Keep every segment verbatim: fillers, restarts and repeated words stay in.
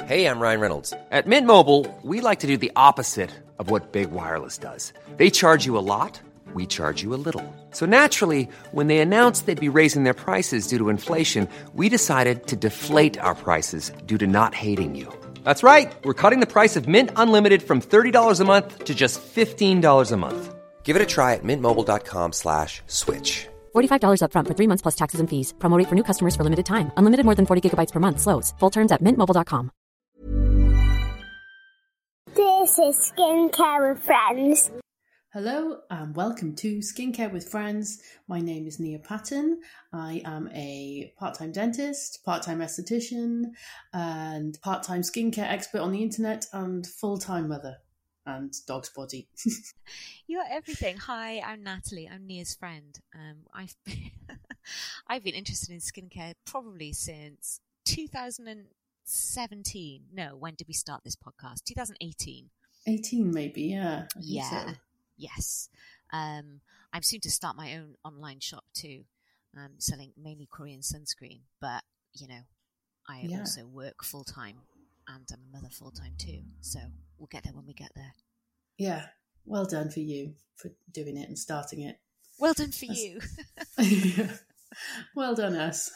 Hey, I'm Ryan Reynolds. At Mint Mobile, we like to do the opposite of what Big Wireless does. They charge you a lot, we charge you a little. So naturally, when they announced they'd be raising their prices due to inflation, we decided to deflate our prices due to not hating you. That's right. We're cutting the price of Mint Unlimited from thirty dollars a month to just fifteen dollars a month. Give it a try at mintmobile.com slash switch. forty-five dollars up front for three months plus taxes and fees. Promo rate for new customers for limited time. Unlimited more than forty gigabytes per month. Slows full terms at mint mobile dot com. This is Skincare with Friends. Hello and welcome to Skincare with Friends. My name is Nia Patton. I am a part-time dentist, part-time esthetician, and part-time skincare expert on the internet, and full-time mother and dog's body. You're everything. Hi, I'm Natalie. I'm Nia's friend. Um, I've been, I've been interested in skincare probably since two thousand seventeen. No, when did we start this podcast? two thousand eighteen. eighteen maybe, yeah. I think Yeah. so. Yes. Um, I'm soon to start my own online shop too, um, selling mainly Korean sunscreen. But, you know, I Yeah. also work full-time and I'm a mother full-time too. So we'll get there when we get there. Yeah, well done for you for doing it and starting it. Well done for That's- you. Well done us.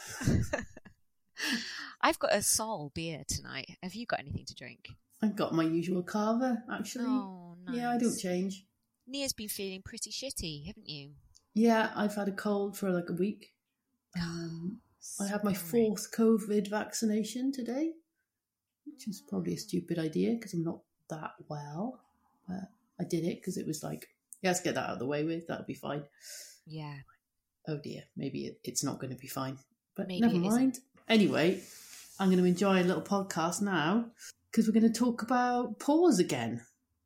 I've got a Sol beer tonight. Have you got anything to drink? I've got my usual carver, actually. Oh, nice. Yeah, I don't change. Nia's been feeling pretty shitty, haven't you? Yeah, I've had a cold for like a week. Um, I had my Sorry. fourth COVID vaccination today, which is probably a stupid idea because I'm not that well. But I did it because it was like, yeah, let's get that out of the way with. That'll be fine. Yeah. Oh dear, maybe it, it's not going to be fine. But Maybe never it isn't. mind. Anyway, I'm going to enjoy a little podcast now because we're going to talk about pores again.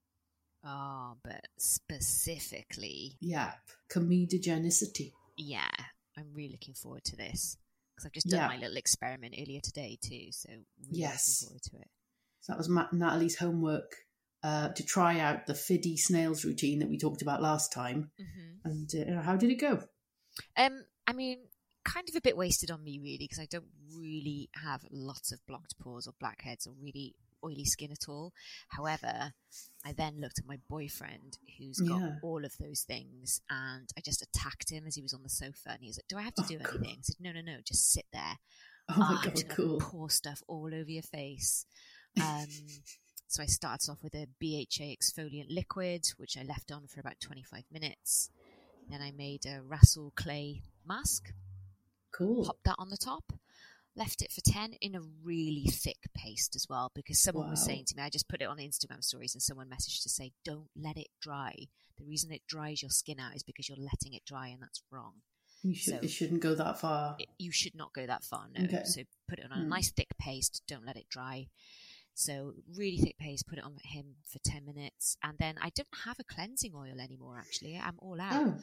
Oh, but specifically, Yeah, comedogenicity. yeah, I'm really looking forward to this because I've just done Yeah. my little experiment earlier today too, so really Yes. looking forward to it. So that was Ma- Natalie's homework uh, to try out the Fiddy Snails routine that we talked about last time. Mm-hmm. And uh, how did it go? Um, I mean, kind of a bit wasted on me really because I don't really have lots of blocked pores or blackheads or really oily skin at all. However, I then looked at my boyfriend who's got Yeah. all of those things and I just attacked him as he was on the sofa and he was like, do I have to Oh, do cool. anything? I said, no, no, no, just sit there. Oh my "Oh, I'm god, just gonna cool. pour stuff all over your face. Um, so I started off with a B H A exfoliant liquid, which I left on for about twenty-five minutes. Then I made a Rasul clay mask, Cool. popped that on the top, left it for ten in a really thick paste as well, because someone was Wow. saying to me, I just put it on Instagram stories and someone messaged to say, don't let it dry. The reason it dries your skin out is because you're letting it dry and that's wrong. You should, so- it shouldn't go that far. It, you should not go that far, no. Okay. So put it on a Mm. nice thick paste, don't let it dry. So really thick paste, put it on him for ten minutes. And then I don't have a cleansing oil anymore, actually. I'm all out. Oh,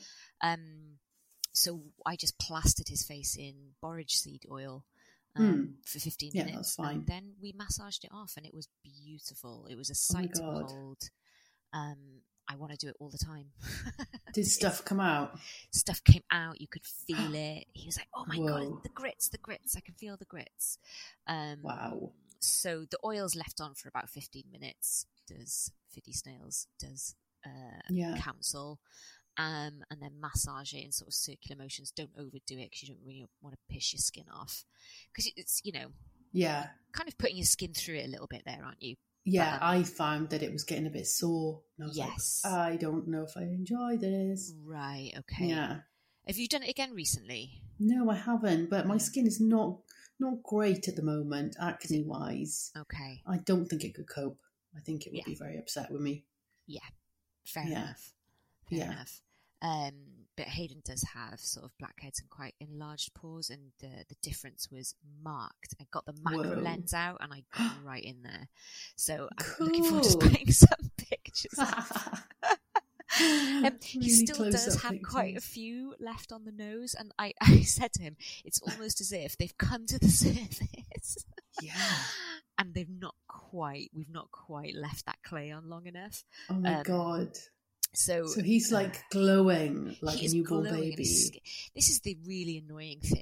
Um, so I just plastered his face in borage seed oil um, Mm. for fifteen Yeah, minutes. that's fine. And then we massaged it off and it was beautiful. It was a Oh my sight to God. behold. Um, I want to do it all the time. did stuff come out? Stuff came out. You could feel it. He was like, oh my Whoa. God, the grits, the grits. I can feel the grits. Um, Wow. So the oil's left on for about fifteen minutes. Does Fiddy Snails, does uh, Yeah. Council. Um, and then massage it in sort of circular motions. Don't overdo it because you don't really want to piss your skin off. Because it's, you know, Yeah. kind of putting your skin through it a little bit there, aren't you? Yeah, Um, I found that it was getting a bit sore. And I was Yes. like, I don't know if I enjoy this. Right, okay. Yeah. Have you done it again recently? No, I haven't, but my Yeah. skin is not not great at the moment, acne wise. Okay. I don't think it could cope. I think it would Yeah. be very upset with me. Yeah. Fair Yeah. enough. Fair Yeah. enough. Um, but Hayden does have sort of blackheads and quite enlarged pores, and the the difference was marked. I got the macro Whoa. lens out, and I got right in there. So I'm looking forward to Cool. putting some pictures. Um, he Really still close does up have quite a pictures. few left on the nose, and I, I said to him, it's almost as if they've come to the surface. Yeah. And they've not quite, we've not quite left that clay on long enough. Oh my Um, god. So, So he's uh, like glowing like he a is newborn glowing and baby. his skin- This is the really annoying thing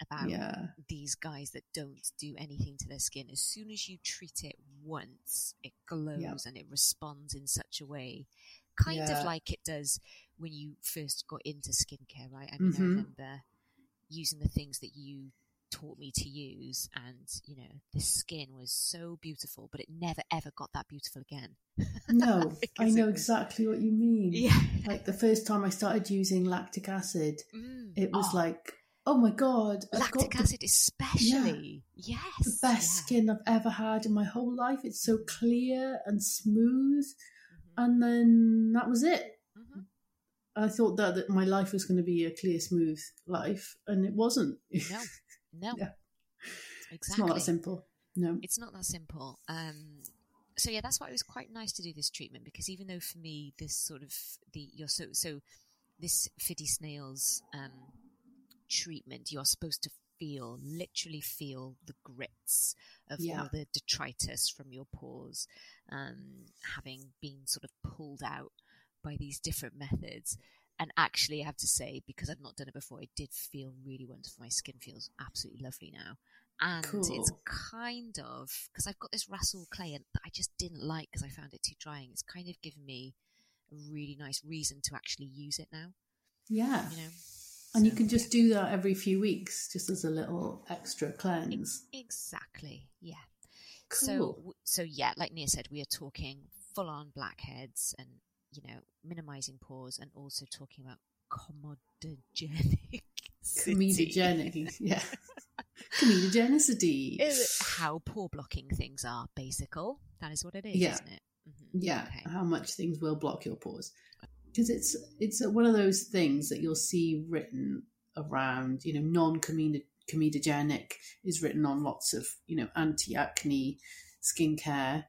about Yeah. these guys that don't do anything to their skin. As soon as you treat it once, it glows Yeah. and it responds in such a way, kind Yeah. of like it does when you first got into skincare, right? I mean, Mhm. I remember using the things that you taught me to use, and you know, the skin was so beautiful, but it never ever got that beautiful again. No, I Because know it was- exactly what you mean. Yeah. Like the first time I started using lactic acid, Mm. it was Oh, like, oh my God, I've lactic got the, acid especially. Yes. the best yeah. skin I've ever had in my whole life. It's so clear and smooth. Mhm. And then that was it. Mhm. I thought that, that my life was going to be a clear, smooth life, and it wasn't. No, no. Yeah. Exactly. It's not that simple. No. It's not that simple. Um, so yeah, that's why it was quite nice to do this treatment, because even though for me this sort of the you're so so this Fiddy Snails um, treatment, you're supposed to feel literally feel the grits of Yeah. all the detritus from your pores, um, having been sort of pulled out by these different methods. And actually, I have to say, because I've not done it before, it did feel really wonderful. My skin feels absolutely lovely now. And it's Cool. kind of, because I've got this Rasul clay and that I just didn't like because I found it too drying. It's kind of given me a really nice reason to actually use it now, Yeah. you know? And you So, can just do that every few weeks, just as a little extra cleanse. Exactly, yeah. Cool. So, so yeah, like Nia said, we are talking full-on blackheads and, you know, minimizing pores, and also talking about comedogenic. Comedogenic, yeah. Comedogenicity. How pore blocking things are, basical. That is what it is, Yeah. isn't it? Mhm. Yeah, Okay. how much things will block your pores. Because it's it's one of those things that you'll see written around, you know, non-comedogenic is written on lots of, you know, anti-acne skincare.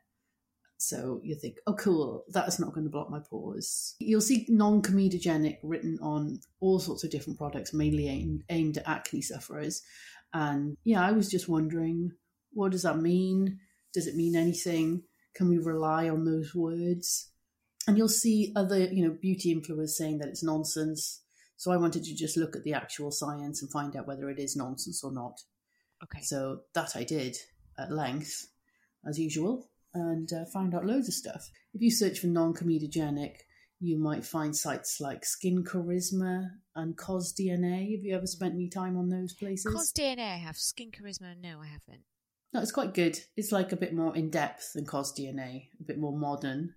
So you think, oh, cool, that's not going to block my pores. You'll see non-comedogenic written on all sorts of different products, mainly aimed, aimed at acne sufferers. And yeah, I was just wondering, what does that mean? Does it mean anything? Can we rely on those words? And you'll see other, you know, beauty influencers saying that it's nonsense. So I wanted to just look at the actual science and find out whether it is nonsense or not. Okay. So that I did at length, as usual, and uh, found out loads of stuff. If you search for non-comedogenic, you might find sites like Skin Charisma and CosDNA. Have you ever spent any time on those places? CosDNA I have. Skin Charisma, no, I haven't. No, it's quite good. It's like a bit more in-depth than CosDNA, a bit more modern.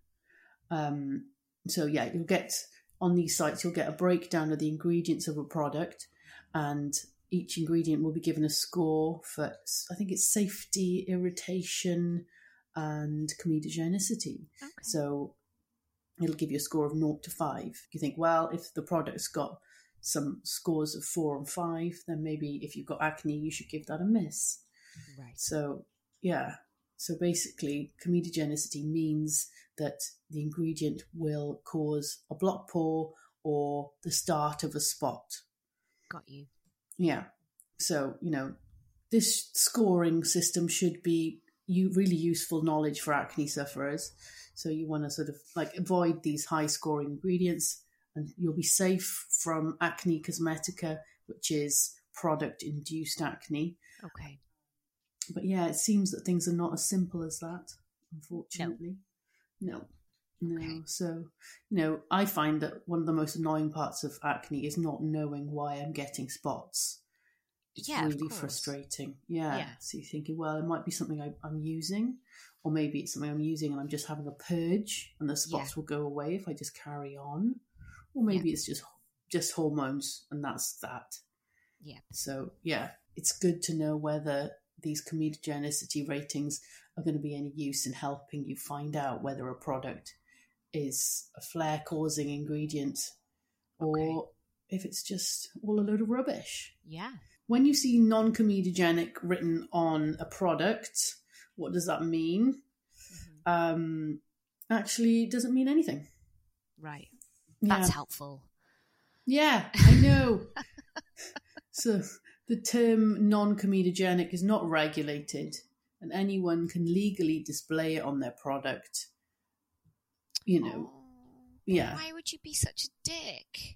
Um, so yeah, you'll get, on these sites, you'll get a breakdown of the ingredients of a product, and each ingredient will be given a score for, I think it's safety, irritation, and comedogenicity. Okay. So it'll give you a score of zero to five. You think, well, if the product's got some scores of four and five, then maybe if you've got acne, you should give that a miss. Right. So, yeah. So basically, comedogenicity means that the ingredient will cause a blocked pore or the start of a spot. Got you. Yeah. So, you know, this scoring system should be you really useful knowledge for acne sufferers. So you want to sort of like avoid these high scoring ingredients, and you'll be safe from acne cosmetica, which is product induced acne. Okay. But yeah, it seems that things are not as simple as that, unfortunately. No. No. Okay. So, you know, I find that one of the most annoying parts of acne is not knowing why I'm getting spots. It's Yeah, of really course. frustrating. Yeah. Yeah. So you're thinking, well, it might be something I, I'm using, or maybe it's something I'm using and I'm just having a purge and the spots Yeah. will go away if I just carry on. Or maybe Yeah. it's just just hormones and that's that. Yeah. So, yeah, it's good to know whether these comedogenicity ratings are going to be any use in helping you find out whether a product is a flare-causing ingredient or Okay. if it's just all a load of rubbish. Yeah. When you see non-comedogenic written on a product, what does that mean? Mhm. Um, actually, it doesn't mean anything. Right. Yeah. That's helpful. Yeah, I know. So the term non-comedogenic is not regulated, and anyone can legally display it on their product. You know, Oh, yeah. Why would you be such a dick?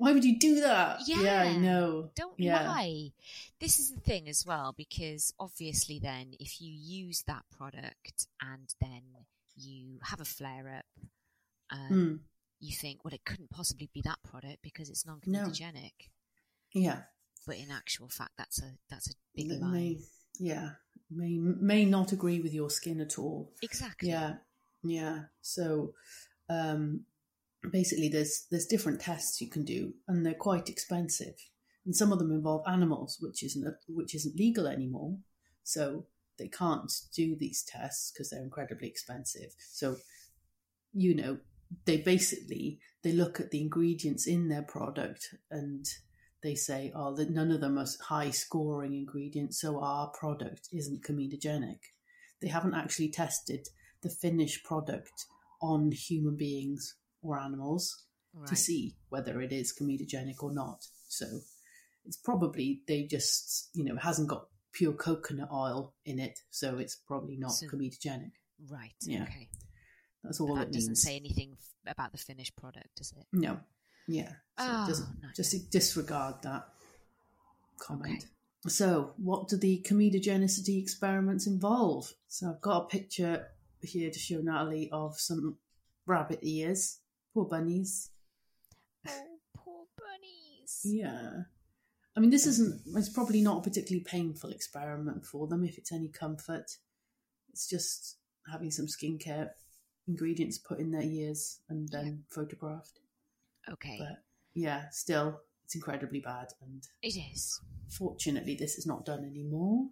Why would you do that? Yeah, yeah I know. Don't yeah. lie. This is the thing as well, because obviously then if you use that product and then you have a flare-up, um, mm. you think, well, it couldn't possibly be that product because it's non-comedogenic. No. Yeah. But in actual fact, that's a that's a big that lie. May, yeah. May, may not agree with your skin at all. Exactly. Yeah. Yeah. So... Um, basically there's there's different tests you can do, and they're quite expensive, and some of them involve animals, which isn't which isn't legal anymore, so they can't do these tests because they're incredibly expensive. So you know they basically they look at the ingredients in their product and they say, oh, that none of them are high scoring ingredients, so our product isn't comedogenic. They haven't actually tested the finished product on human beings or animals right. to see whether it is comedogenic or not. So it's probably, they just, you know, it hasn't got pure coconut oil in it, so it's probably not so, comedogenic. Right, yeah. okay. That's all but that it means. That doesn't say anything f- about the finished product, does it? No. Yeah. So oh, it doesn't, no. Just disregard that comment. Okay. So what do the comedogenicity experiments involve? So I've got a picture here to show Natalie of some rabbit ears. Poor bunnies. Oh, poor bunnies. Yeah. I mean, this isn't, it's probably not a particularly painful experiment for them, if it's any comfort. It's just having some skincare ingredients put in their ears and then yeah. photographed. Okay. But yeah, still, it's incredibly bad. And it is. Fortunately, this is not done anymore.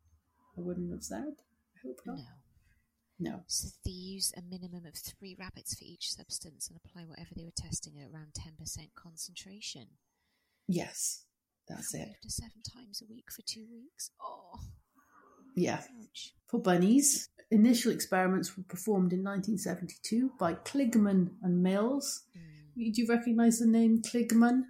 I wouldn't have said. I hope not. No. No. So they use a minimum of three rabbits for each substance and apply whatever they were testing at around ten percent concentration. Yes, that's Five it. to seven times a week for two weeks. Oh. Yeah. Ouch. For bunnies, initial experiments were performed in nineteen seventy-two by Kligman and Mills. Mm. Do you recognise the name Kligman?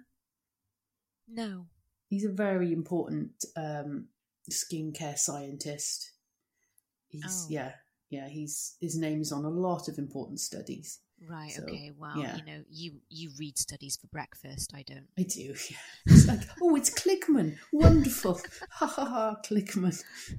No. He's a very important um, skincare scientist. He's, oh. yeah. Yeah, he's his name's on a lot of important studies. Right, so, okay, well, yeah. you know, you, you read studies for breakfast, I don't. I do, yeah. It's like, oh, it's Kligman. Wonderful. Ha ha ha, Kligman.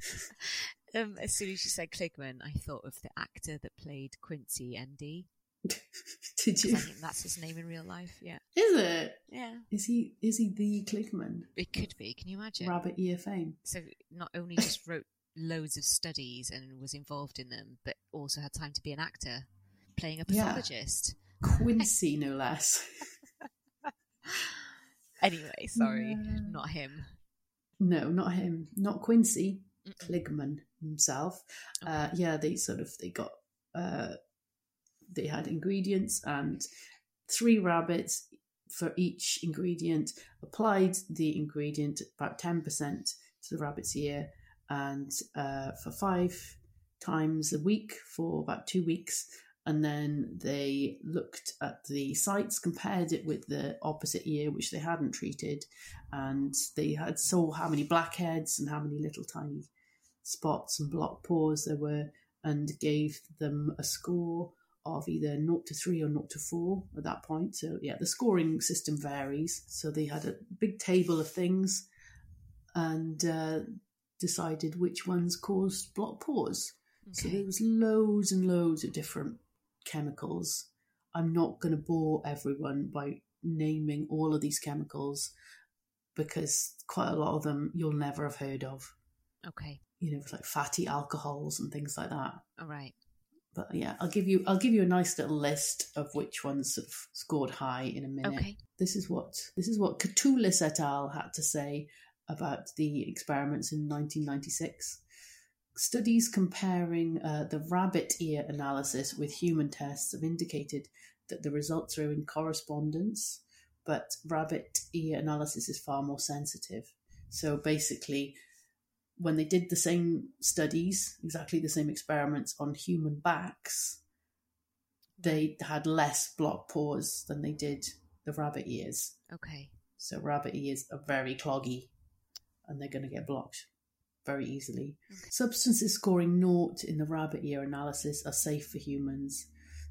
Um, as soon as you said Kligman, I thought of the actor that played Quincy M D. Did you? I think that's his name in real life, yeah. Is it? Yeah. Is he Is he the Kligman? It could be, can you imagine? Rabbit ear fame. So not only just wrote loads of studies and was involved in them, but also had time to be an actor playing a pathologist. Yeah. Quincy, no less. Anyway, sorry, yeah. not him. No, not him. Not Quincy. Mm-mm. Kligman himself. Okay. Uh, yeah, they sort of, they got, uh, they had ingredients and three rabbits for each ingredient, applied the ingredient about ten percent to the rabbit's ear, and uh, for five times a week for about two weeks. And then they looked at the sites, compared it with the opposite ear, which they hadn't treated. And they had saw how many blackheads and how many little tiny spots and block pores there were, and gave them a score of either zero to three or zero to four at that point. So yeah, the scoring system varies. So they had a big table of things and uh, decided which ones caused block pores. Okay. So there was loads and loads of different chemicals. I'm not going to bore everyone by naming all of these chemicals because quite a lot of them you'll never have heard of. Okay. You know, like fatty alcohols and things like that. All right. But yeah, I'll give you I'll give you a nice little list of which ones sort of scored high in a minute. Okay. This is what this is what Catoulis et al. Had to say about the experiments in nineteen ninety-six. Studies comparing uh, the rabbit ear analysis with human tests have indicated that the results are in correspondence, but rabbit ear analysis is far more sensitive. So basically, when they did the same studies, exactly the same experiments on human backs, they had less block pores than they did the rabbit ears. Okay. So rabbit ears are very cloggy and they're going to get blocked very easily. Okay. Substances scoring naught in the rabbit ear analysis are safe for humans.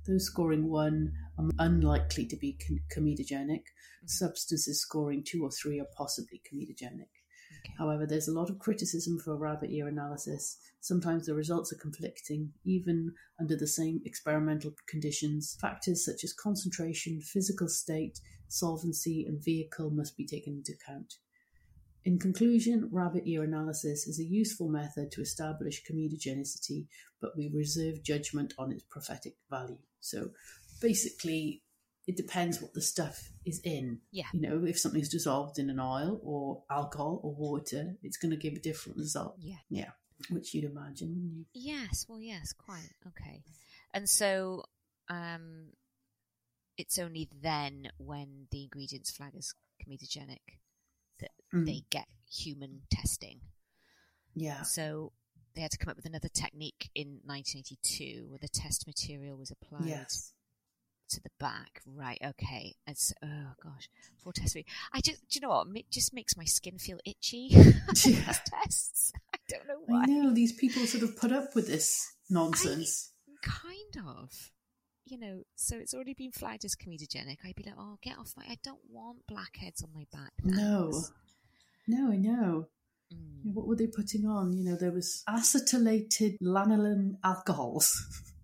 Those scoring one are unlikely to be com- comedogenic. Mm-hmm. Substances scoring two or three are possibly comedogenic. Okay. However, there's a lot of criticism for rabbit ear analysis. Sometimes the results are conflicting, even under the same experimental conditions. Factors such as concentration, physical state, solvency, and vehicle must be taken into account. In conclusion, rabbit ear analysis is a useful method to establish comedogenicity, but we reserve judgment on its prophetic value. So basically, it depends what the stuff is in. Yeah. You know, if something's dissolved in an oil or alcohol or water, it's going to give a different result. Yeah. Yeah. Which you'd imagine, wouldn't you? Yes, well, yes, quite. Okay. And so um, it's only then when the ingredients flag as comedogenic that Mm. they get human testing. Yeah. So they had to come up with another technique in nineteen eighty-two where the test material was applied Yes. to the back. Right, okay. It's, oh gosh, for test. I just, do you know what? It just makes my skin feel itchy. Yeah. These tests. I don't know why. I know, these people sort of put up with this nonsense. I, kind of. You know, so it's already been flagged as comedogenic. I'd be like, oh, get off my... I don't want blackheads on my back. No. Thanks. No, I know. Mm. What were they putting on? You know, there was acetylated lanolin alcohols.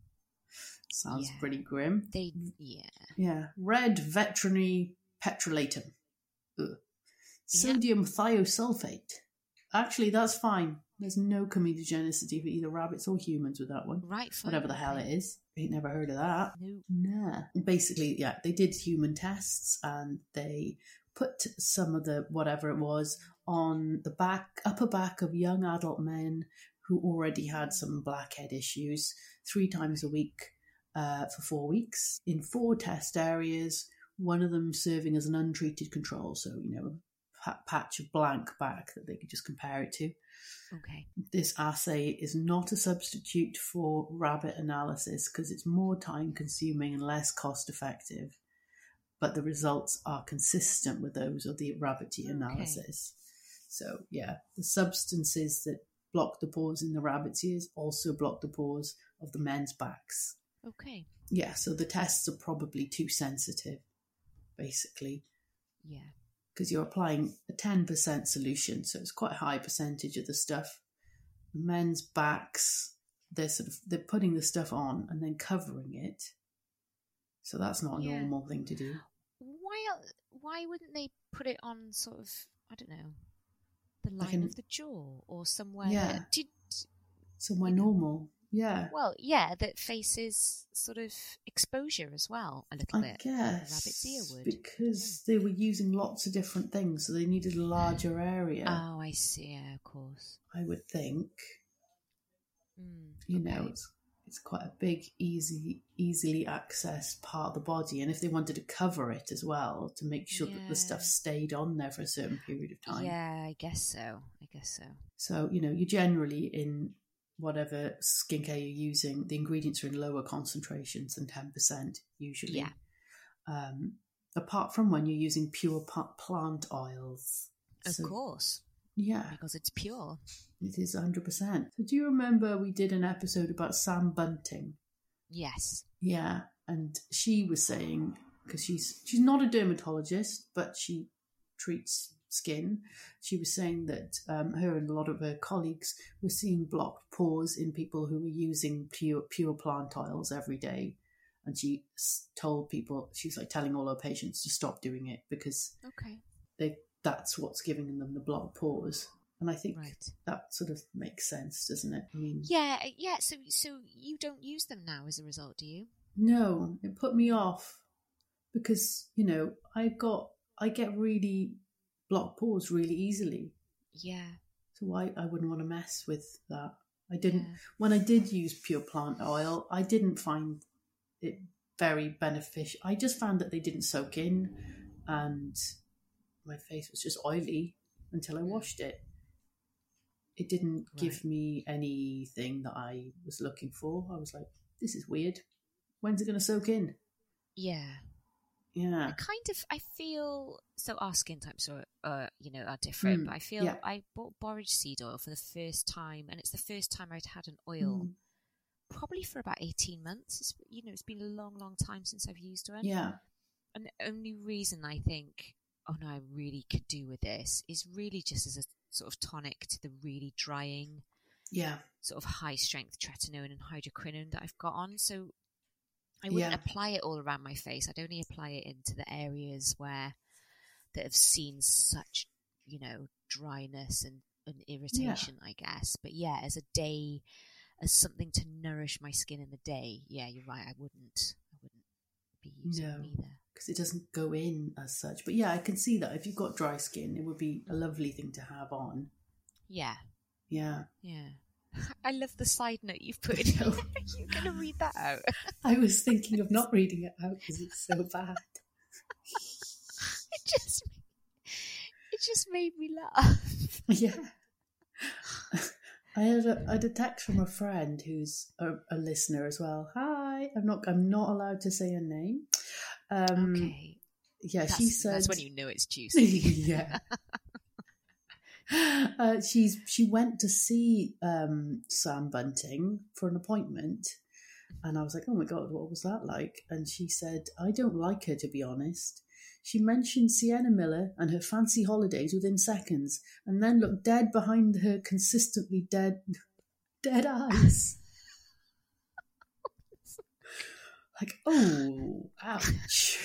Sounds Yeah. pretty grim. They, yeah. Yeah. Red veterinary petrolatum. Ugh. Sodium thiosulfate. Actually, that's fine. There's no comedogenicity for either rabbits or humans with that one. Right, fine. Whatever the hell it is. Ain't never heard of that. No. Nah. Basically, yeah, they did human tests and they put some of the whatever it was on the back, upper back of young adult men who already had some blackhead issues three times a week uh, for four weeks in four test areas, one of them serving as an untreated control. So, you know, a patch of blank back that they could just compare it to. Okay. This assay is not a substitute for rabbit analysis because it's more time consuming and less cost effective, but the results are consistent with those of the rabbit ear analysis. So yeah, the substances that block the pores in the rabbit's ears also block the pores of the men's backs. Okay. Yeah, so the tests are probably too sensitive, basically. Yeah. Because you're applying a ten percent solution, so it's quite a high percentage of the stuff. The men's backs, they're sort of they're putting the stuff on and then covering it, so that's not a Yeah. normal thing to do. Why? el- Why wouldn't they put it on sort of, I don't know, the line Like an- of the jaw or somewhere? Yeah. That, did, Somewhere normal, yeah. well, yeah, that faces sort of exposure as well a little I bit. guess The rabbit's ear would. because they were using lots of different things, so they needed a larger area. Oh, I see. Yeah, of course. I would think, Mm, you okay. know, it's it's quite a big, easy, easily accessed part of the body, and if they wanted to cover it as well to make sure that the stuff Yeah. stayed on there for a certain period of time. Yeah, I guess so. I guess so. So, you know, you generally in whatever skincare you're using, the ingredients are in lower concentrations than ten percent usually. Yeah. Um, apart from when you're using pure pa- plant oils. Of So, course, Yeah, because it's pure. it is one hundred percent. So do you remember we did an episode about Sam Bunting? Yes. Yeah, and she was saying, because she's she's not a dermatologist, but she treats skin. She was saying that um, her and a lot of her colleagues were seeing blocked pores in people who were using pure pure plant oils every day. And she s- told people, she was like telling all her patients to stop doing it because Okay. they that's what's giving them the blocked pores. And I think Right. that sort of makes sense, doesn't it? I mean, Yeah, uh, yeah. So, so you don't use them now as a result, do you? no, it put me off because, you know, I got, I get really blocked pores really easily. Yeah. So I, I wouldn't want to mess with that. I didn't, Yeah. when I did use pure plant oil, I didn't find it very beneficial. I just found that they didn't soak in and my face was just oily until I washed it. It didn't give Right. me anything that I was looking for. I was like, this is weird. When's it going to soak in? Yeah. Yeah. I kind of, I feel, so our skin types are, uh, you know, are different, Mm, but I feel yeah. I bought borage seed oil for the first time, and it's the first time I'd had an oil Mm. probably for about eighteen months. It's, you know, it's been a long, long time since I've used one. Yeah. And the only reason I think, oh no, I really could do with this is really just as a sort of tonic to the really drying, yeah, sort of high strength tretinoin and hydroquinone that I've got on. So I wouldn't yeah. apply it all around my face. I'd only apply it into the areas where that have seen such, you know, dryness and, and irritation, yeah. I guess. But yeah, as a day, as something to nourish my skin in the day, yeah, you're right. I wouldn't, I wouldn't be using no. them either. Because it doesn't go in as such. But yeah, I can see that if you've got dry skin, it would be a lovely thing to have on. Yeah. Yeah. Yeah. I love the side note you've put in. You're going to read that out. I was thinking of not reading it out because it's so bad. It just, it just made me laugh. Yeah. I had a, I had a text from a friend who's a, a listener as well. Hi, I'm not I'm not allowed to say her name. Um, okay. Yeah, that's, she said. That's when you know it's juicy. Yeah. uh, she's she went to see um, Sam Bunting for an appointment, and I was like, "Oh my god, what was that like?" And she said, "I don't like her, to be honest. She mentioned Sienna Miller and her fancy holidays within seconds, and then looked dead behind her consistently dead, dead eyes." Like, oh, ouch.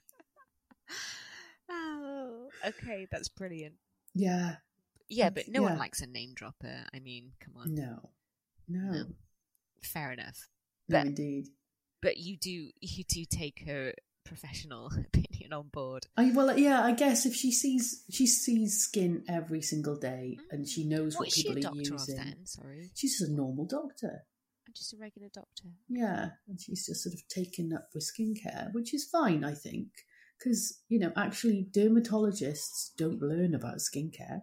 Oh, okay, that's brilliant. Yeah. Yeah, but no yeah. one likes a name dropper. I mean, come on. No. No. no. Fair enough. No, but, indeed. But you do you do take her professional opinion on board. I, well, yeah, I guess if she sees she sees skin every single day mm. and she knows what, what people is she a are doctor using. Of then? Sorry. She's just a normal doctor. Just a regular doctor. Yeah, and she's just sort of taken up with skincare, which is fine, I think, because, you know, actually dermatologists don't learn about skincare.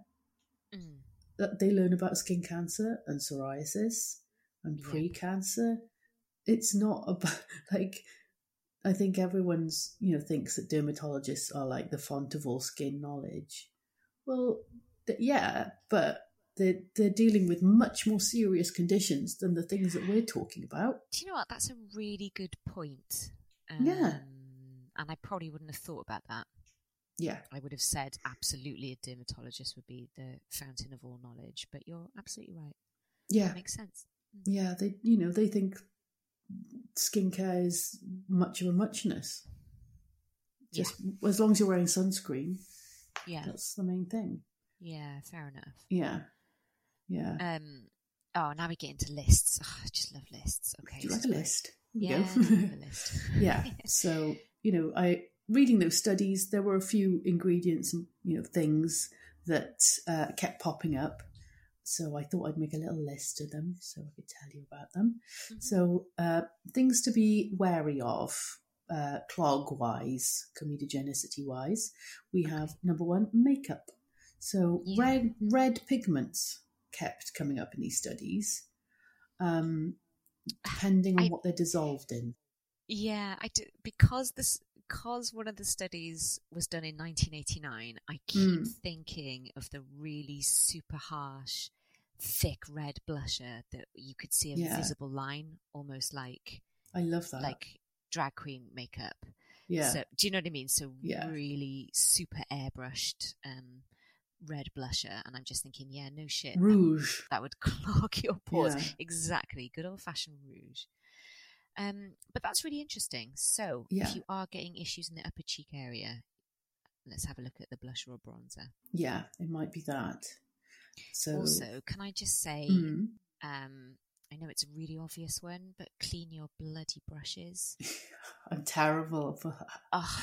Mm. They learn about skin cancer and psoriasis and yeah. pre-cancer. It's not about, like, I think everyone's, you know, thinks that dermatologists are like the font of all skin knowledge. Well, th- yeah, but They're, they're dealing with much more serious conditions than the things that we're talking about. Do you know what? That's a really good point. Um, yeah. And I probably wouldn't have thought about that. Yeah. I would have said absolutely a dermatologist would be the fountain of all knowledge, but you're absolutely right. Yeah. That makes sense. Yeah, they, you know, they think skincare is much of a muchness. Just yeah. as long as you're wearing sunscreen. Yeah. That's the main thing. Yeah, fair enough. Yeah. Yeah. Um. Oh, now we get into lists. Oh, I just love lists. Okay. Do you like a list? Yeah, I love a list. Yeah. So, you know, I reading those studies, there were a few ingredients and, you know, things that uh, kept popping up. So I thought I'd make a little list of them so I could tell you about them. Mm-hmm. So uh, things to be wary of, uh, clog-wise, comedogenicity-wise. We have, okay. number one, makeup. So yeah. red red pigments kept coming up in these studies, um, depending on I, what they're dissolved in. Yeah, I do, because this because one of the studies was done in nineteen eighty-nine. I keep mm. thinking of the really super harsh, thick red blusher that you could see a yeah. visible line, almost like I love that, like drag queen makeup. Yeah. So do you know what I mean? So yeah. really super airbrushed. Um, red blusher, and I'm just thinking, yeah, no shit, rouge that, that would clog your pores. Yeah. Exactly, good old fashioned rouge. Um, but that's really interesting. So yeah. if you are getting issues in the upper cheek area, let's have a look at the blusher or bronzer. Yeah, it might be that. So also, can I just say, mm-hmm. um, I know it's a really obvious one, but clean your bloody brushes. I'm terrible for that. Oh.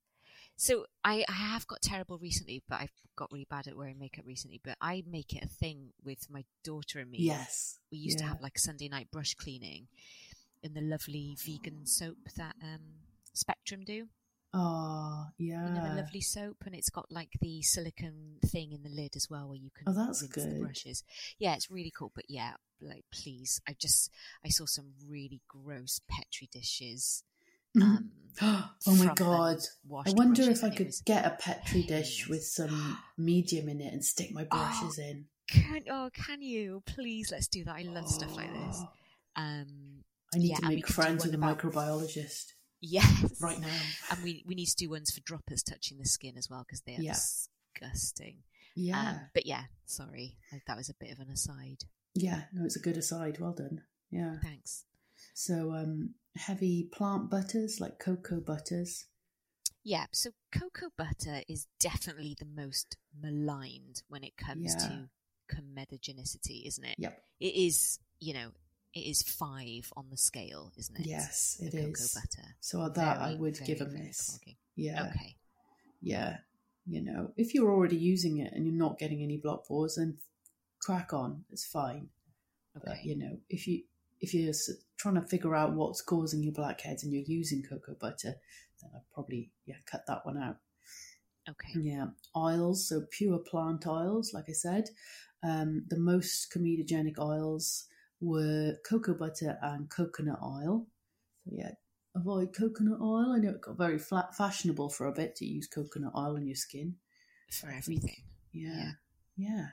So I, I have got terrible recently, but I've got really bad at wearing makeup recently. But I make it a thing with my daughter and me. Yes. We used yeah. to have like Sunday night brush cleaning in the lovely vegan soap that um, Spectrum do. Oh, yeah. You know, the lovely soap, and it's got like the silicone thing in the lid as well where you can oh, that's rinse good. the brushes. Yeah, it's really cool. But yeah, like please, I just, I saw some really gross Petri dishes. Um, oh my god! I wonder if I could was... get a Petri dish with some medium in it and stick my brushes oh, in. Can oh, can you please? Let's do that. I love oh. stuff like this. Um, I need Yeah, to and we make could do friends one with a about- microbiologist Yes. right now. And we, we need to do ones for droppers touching the skin as well, because they are Yeah. disgusting. Yeah. Um, but yeah, sorry. Like, that was a bit of an aside. Yeah, no, it's a good aside. Well done. Yeah. Thanks. So um, heavy plant butters like cocoa butters. Yeah, so cocoa butter is definitely the most maligned when it comes Yeah. to comedogenicity, isn't it? Yep. It is, you know, it is five on the scale, isn't it? Yes, the it cocoa is. butter. So that I Very, would very, give a very miss. clogging. Yeah. Okay. Yeah. You know, if you're already using it and you're not getting any block pores, then crack on. It's fine. Okay. But, you know, if, you, if you're s- trying to figure out what's causing your blackheads and you're using cocoa butter, then I'd probably, yeah, cut that one out. Okay. Yeah. Oils, so pure plant oils, like I said. Um, the most comedogenic oils were cocoa butter and coconut oil. So, yeah, avoid coconut oil. I know it got very flat, fashionable for a bit to use coconut oil on your skin. For I think- everything. Yeah. Yeah.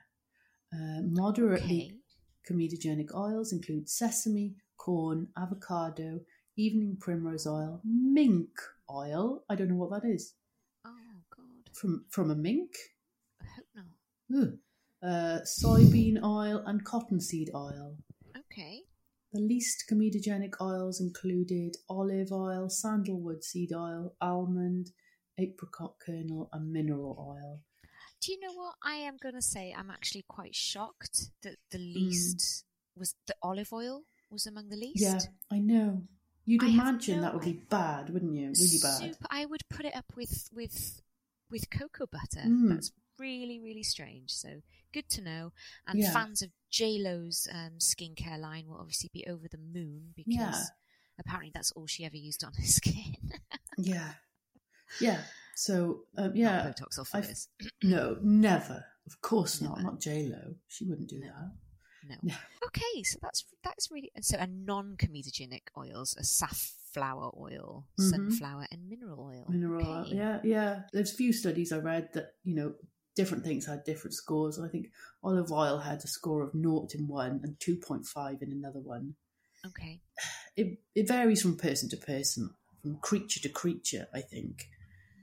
Uh, moderately Okay. comedogenic oils include sesame, corn, avocado, evening primrose oil, mink oil. I don't know what that is. Oh, God. From from a mink? I hope not. Ooh. Uh, soybean oil and cottonseed oil. Okay. The least comedogenic oils included olive oil, sandalwood seed oil, almond, apricot kernel, and mineral oil. Do you know what? I am going to say I'm actually quite shocked that the Mm. least was the olive oil was among the least. Yeah, I know. You'd I have imagine no that would be bad, wouldn't you? Really bad. Super, I would put it up with with with cocoa butter. Mm. That's really really strange. So good to know. And Yeah. fans of J Lo's um, skincare line will obviously be over the moon because Yeah. apparently that's all she ever used on her skin. Yeah. Yeah. So, um, yeah. Not Botox or I've- fillers. No, never. Of course not. Never. Not J-Lo. She wouldn't do No. that. No. No. Okay, so that's that's really so. A non-comedogenic oils are safflower oil, Mhm. sunflower, and mineral oil. Mineral oil. Okay. Yeah, yeah. There's a few studies I read that, you know, different things had different scores. I think olive oil had a score of naught in one and two point five in another one. Okay. It, it varies from person to person, from creature to creature, I think.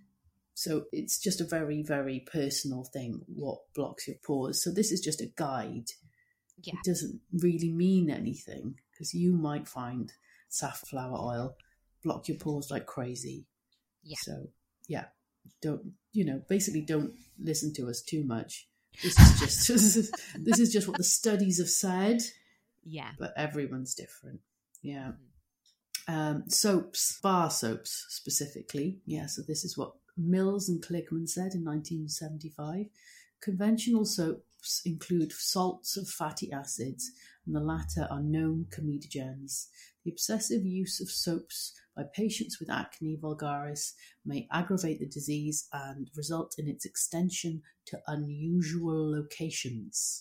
So it's just a very, very personal thing, what blocks your pores. So this is just a guide. Yeah. It doesn't really mean anything because you might find safflower oil block your pores like crazy. Yeah. So, yeah, don't, you know, basically don't listen to us too much. This is just, this is just what the studies have said, Yeah. but everyone's different. Yeah. Um, soaps, bar soaps specifically. Yeah, so this is what Mills and Kligman said in nineteen seventy-five. Conventional soaps include salts of fatty acids, and the latter are known comedogens. The obsessive use of soaps by patients with acne vulgaris may aggravate the disease and result in its extension to unusual locations.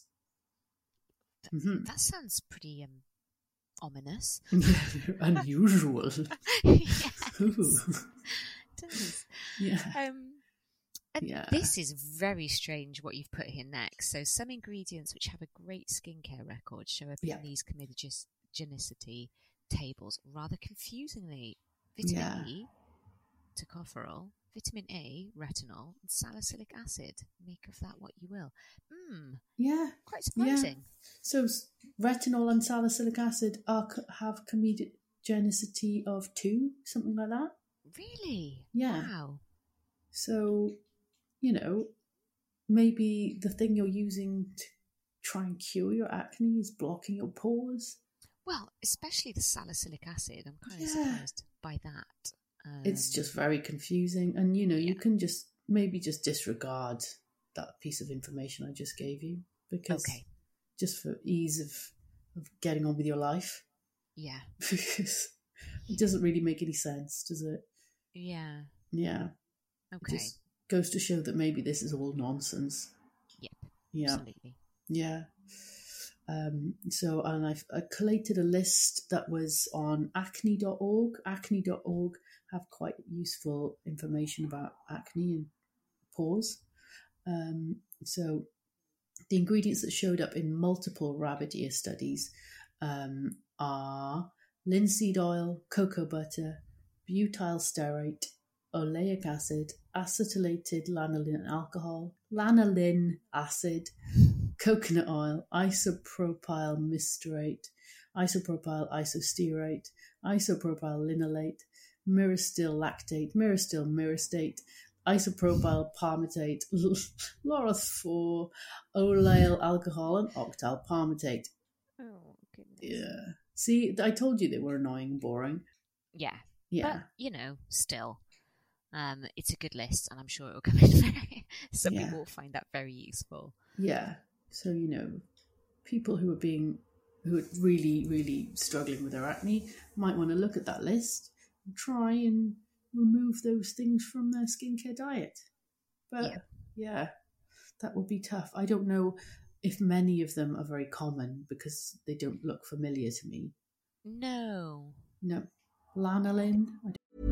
Mhm. That sounds pretty um, ominous. Unusual. Yes, Ooh. it does. Yeah. Um, and Yeah. this is very strange what you've put here next. So some ingredients which have a great skincare record show up Yeah. in these comedogenicity tables rather confusingly. Vitamin Yeah. E, tocopherol, vitamin A, retinol, and salicylic acid. Make of that what you will. Mmm, Yeah. quite surprising. So s- retinol and salicylic acid are co- have comedogenicity of two, something like that. Really? Yeah. Wow. So, you know, maybe the thing you're using to try and cure your acne is blocking your pores. Well, especially the salicylic acid. I'm kind of Yeah. surprised by that. Um, It's just very confusing. And, you know, you yeah. can just maybe just disregard that piece of information I just gave you because Okay. just for ease of, of getting on with your life. Yeah. Because it doesn't really make any sense, does it? Yeah. Yeah. Okay. It just goes to show that maybe this is all nonsense. Yep. Yeah. Absolutely. Yeah. Um, so, and I've I collated a list that was on acne dot org. acne dot org have quite useful information about acne and pores. Um, so, the ingredients that showed up in multiple rabbit ear studies um, are linseed oil, cocoa butter, butyl stearate, oleic acid, acetylated lanolin alcohol, lanolin acid, coconut oil, isopropyl mysterate, isopropyl isostearate, isopropyl linolate, myristyl lactate, myristyl myristate, isopropyl palmitate, Loroth-four, oleal alcohol, and octyl palmitate. Oh, goodness. Yeah. See, I told you they were annoying and boring. Yeah. Yeah. But, you know, still, um, it's a good list, and I'm sure it will come in very... Some Yeah. people will find that very useful. Yeah. So, you know, people who are being, who are really, really struggling with their acne might want to look at that list and try and remove those things from their skincare diet. But, Yeah. yeah, that would be tough. I don't know if many of them are very common because they don't look familiar to me. No. No. Lanolin? I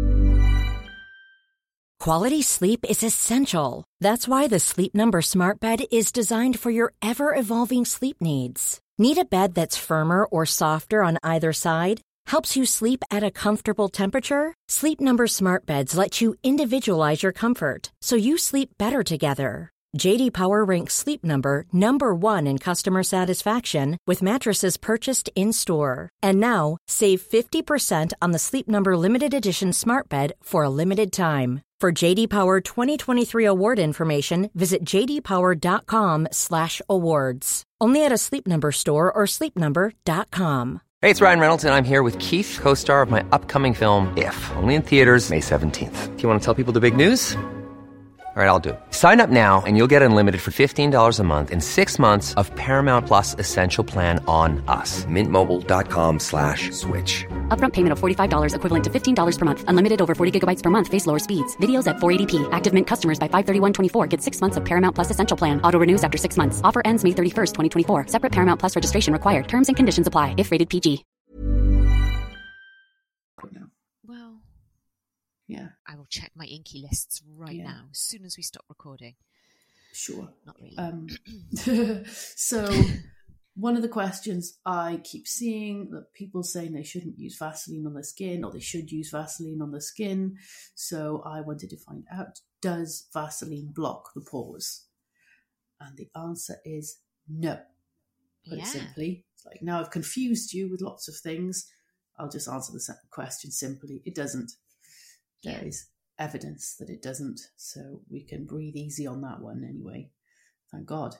Quality sleep is essential. That's why the Sleep Number Smart Bed is designed for your ever-evolving sleep needs. Need a bed that's firmer or softer on either side? Helps you sleep at a comfortable temperature? Sleep Number Smart Beds let you individualize your comfort so you sleep better together. J D Power ranks Sleep Number number one in customer satisfaction with mattresses purchased in-store. And now, save fifty percent on the Sleep Number Limited Edition Smart Bed for a limited time. For J D Power twenty twenty-three award information, visit jdpower.com slash awards. Only at a Sleep Number store or sleep number dot com. Hey, it's Ryan Reynolds, and I'm here with Keith, co-star of my upcoming film, If, only in theaters May seventeenth. Do you want to tell people the big news? All right, I'll do it. Sign up now and you'll get unlimited for fifteen dollars a month and six months of Paramount Plus Essential Plan on us. Mintmobile.com slash switch. Upfront payment of forty-five dollars equivalent to fifteen dollars per month. Unlimited over forty gigabytes per month. Face lower speeds. Videos at four eighty p. Active Mint customers by five thirty-one twenty-four get six months of Paramount Plus Essential Plan. Auto renews after six months. Offer ends May thirty-first, twenty twenty-four. Separate Paramount Plus registration required. Terms and conditions apply if rated P G. don't know. Well, Yeah, I will check my Inky lists right Yeah. now, as soon as we stop recording. sure. Not really. Um, so one of the questions I keep seeing that people saying they shouldn't use Vaseline on their skin or they should use Vaseline on their skin. So I wanted to find out, does Vaseline block the pores? And the answer is no. Put Yeah. it simply. It's like, now I've confused you with lots of things. I'll just answer the se- question simply. It doesn't. There Yeah. is evidence that it doesn't. So we can breathe easy on that one anyway. Thank God.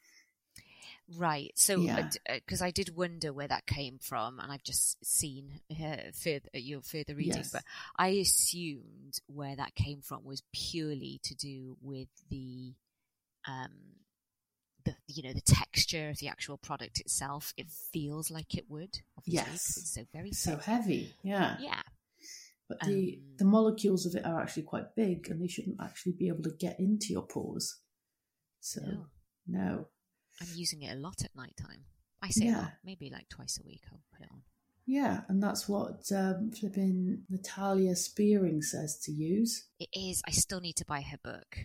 Right. So, Yeah. because I did wonder where that came from, and I've just seen uh, further, your further reading, Yes. but I assumed where that came from was purely to do with the, um, the you know, the texture of the actual product itself. It feels like it would, obviously, 'cause Yes. it's so very So thick. heavy. Yeah. Yeah. But the, Um, the molecules of it are actually quite big and they shouldn't actually be able to get into your pores. So, No. no. I'm using it a lot at night time. I say a Yeah. lot, maybe like twice a week I'll put it on. Yeah, and that's what um, flipping Natalia Spearing says to use. It is. I still need to buy her book.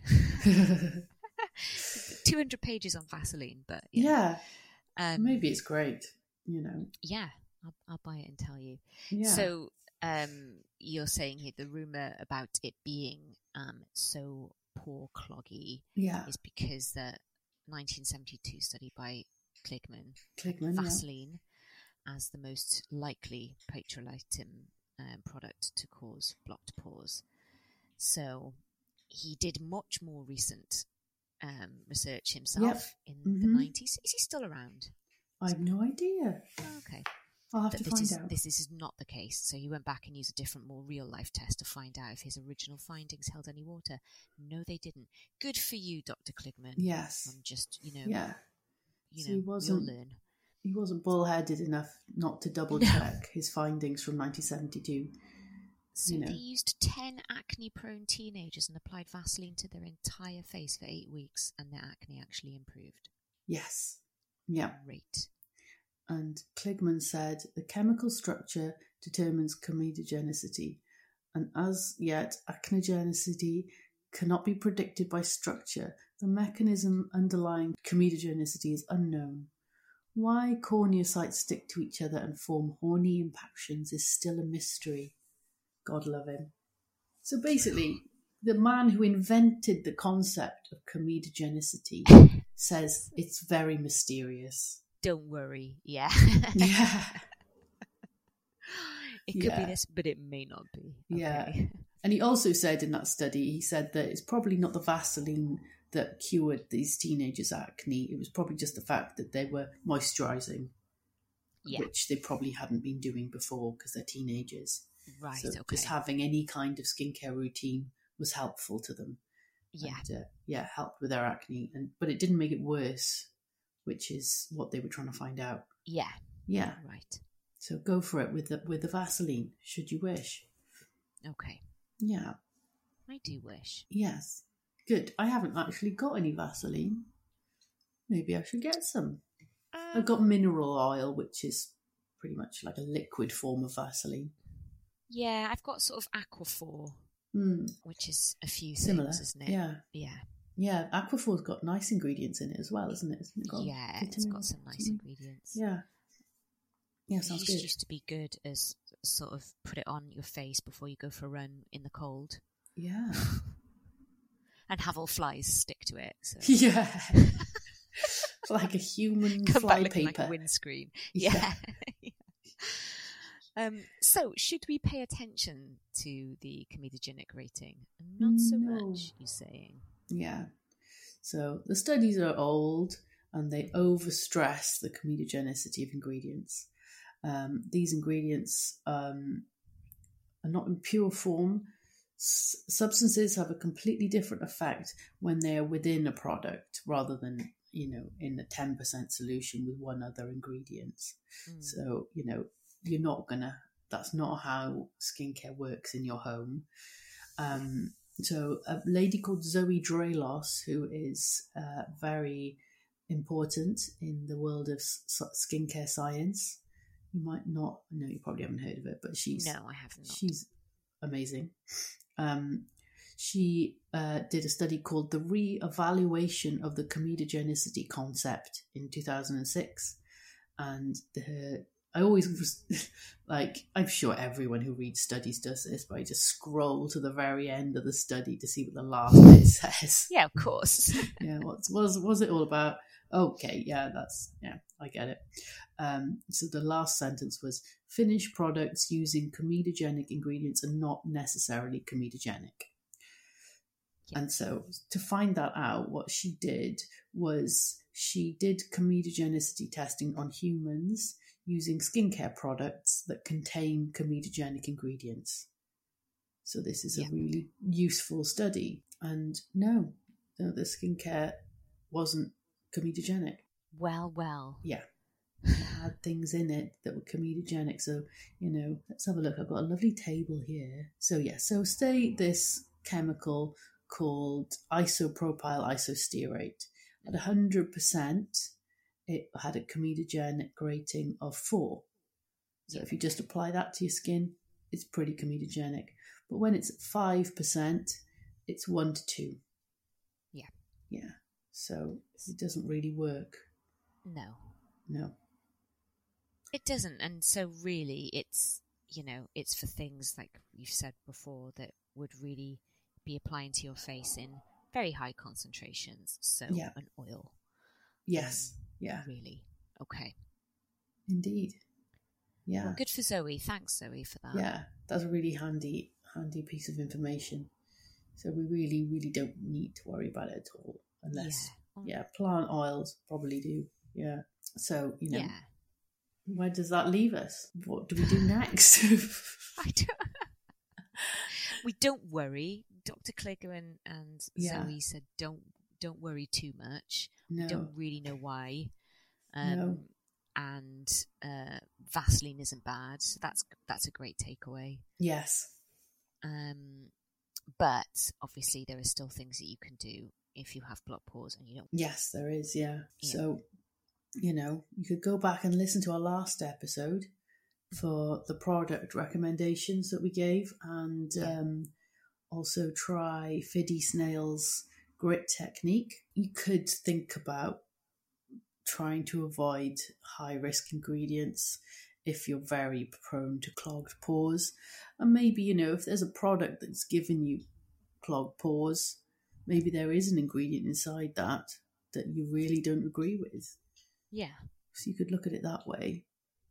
two hundred pages on Vaseline, but yeah. Yeah, Um, maybe it's great, you know. Yeah, I'll, I'll buy it and tell you. Yeah. So um, you're saying here the rumor about it being um, so pore cloggy yeah, is because the nineteen seventy-two study by Kligman, Kligman, yeah. Vaseline as the most likely petrolatum um, product to cause blocked pores. So he did much more recent um, research himself in the Mhm. nineties. Is he still around? I have no idea. Oh, okay. I'll have That to this find is out. this, this is not the case. So he went back and used a different, more real life test to find out if his original findings held any water. No, they didn't. Good for you, Doctor Kligman. Yes. I'm just, you know, Yeah. you So know, he we all wasn't- learn. He wasn't bullheaded enough not to double No. check his findings from nineteen seventy-two. So you know. they used ten acne-prone teenagers and applied Vaseline to their entire face for eight weeks, and their acne actually improved. Yes. Yeah. Great. And Kligman said the chemical structure determines comedogenicity, and as yet acnegenicity cannot be predicted by structure. The mechanism underlying comedogenicity is unknown. Why corneocytes stick to each other and form horny impactions is still a mystery. God love him. So basically, the man who invented the concept of comedogenicity says it's very mysterious. Don't worry. Yeah. Yeah. It could Yeah. be this, but it may not be. Yeah. Okay. And he also said in that study, he said that it's probably not the Vaseline that cured these teenagers' acne. It was probably just the fact that they were moisturising, Yeah. which they probably hadn't been doing before because they're teenagers. Right. So Okay. just having any kind of skincare routine was helpful to them. Yeah. And, uh, yeah, helped with their acne. And But it didn't make it worse, which is what they were trying to find out. Yeah. Yeah. Right. So go for it with the, with the Vaseline, should you wish. Okay. Yeah. I do wish. Yes. Good. I haven't actually got any Vaseline. Maybe I should get some. Um, I've got mineral oil, which is pretty much like a liquid form of Vaseline. Yeah, I've got sort of Aquaphor, Mm, which is a few similar. things, isn't it? Yeah. Yeah. Yeah. Aquaphor's got nice ingredients in it as well, isn't it? Isn't it got Yeah, it's vitamin got some nice something? ingredients. Yeah. Yeah, It sounds used, good. used to be good as sort of put it on your face before you go for a run in the cold Yeah. and have all flies stick to it. So. Yeah. Like a human Come back fly looking paper. like a windscreen. Yeah. Yeah. um, so, should we pay attention to the comedogenic rating? Not so No. much, you're saying. Yeah. So the studies are old and they overstress the comedogenicity of ingredients. Um, these ingredients um, are not in pure form. S- substances have a completely different effect when they are within a product rather than, you know, in a ten percent solution with one other ingredient. Mm. So, you know, you're not going to, that's not how skincare works in your home. Um, so a lady called Zoe Dralos, who is uh, very important in the world of s- skincare science. You might not, no, you probably haven't heard of it, but she's No, I have not. she's amazing. Um, she uh, did a study called the Re-Evaluation of the Comedogenicity Concept in two thousand six, and the I always was, like, I'm sure everyone who reads studies does this, but I just scroll to the very end of the study to see what the last bit says. Yeah, of course. Yeah, what's was was it all about? Okay, yeah, that's yeah, I get it. Um, so the last sentence was: finished products using comedogenic ingredients are not necessarily comedogenic. Yeah. And so to find that out, what she did was she did comedogenicity testing on humans using skincare products that contain comedogenic ingredients. So this is Yeah. a really useful study. And no, no, the skincare wasn't comedogenic. Well, well. Yeah. It had things in it that were comedogenic. So, you know, let's have a look. I've got a lovely table here. So, yeah, so say this chemical called isopropyl isostearate. At one hundred percent, it had a comedogenic rating of four. So Yeah. if you just apply that to your skin, it's pretty comedogenic. But when it's at five percent, it's one to two. Yeah. Yeah. So it doesn't really work. No. No. It doesn't, and so really it's, you know, it's for things like you've said before that would really be applying to your face in very high concentrations, so Yeah. an oil. Yes. Um, Yeah. Really. Okay. Indeed. Yeah. Well, good for Zoe. Thanks, Zoe, for that. Yeah. That's a really handy, handy piece of information. So we really, really don't need to worry about it at all. Unless, Yeah. yeah, plant oils probably do. Yeah. So, you know, Yeah. where does that leave us? What do we do next? I don't. We don't worry. Doctor Kligerman and Yeah. Zoe said don't don't worry too much. No. We don't really know why. Um, No. And uh, Vaseline isn't bad, so that's that's a great takeaway. Yes. Um, but obviously there are still things that you can do if you have block pores and you don't. Yes, there is. Yeah. Yeah. So, you know, you could go back and listen to our last episode for the product recommendations that we gave, and um, also try Fiddy Snail's grit technique. You could think about trying to avoid high-risk ingredients if you're very prone to clogged pores. And maybe, you know, if there's a product that's given you clogged pores, maybe there is an ingredient inside that that you really don't agree with. Yeah. So you could look at it that way.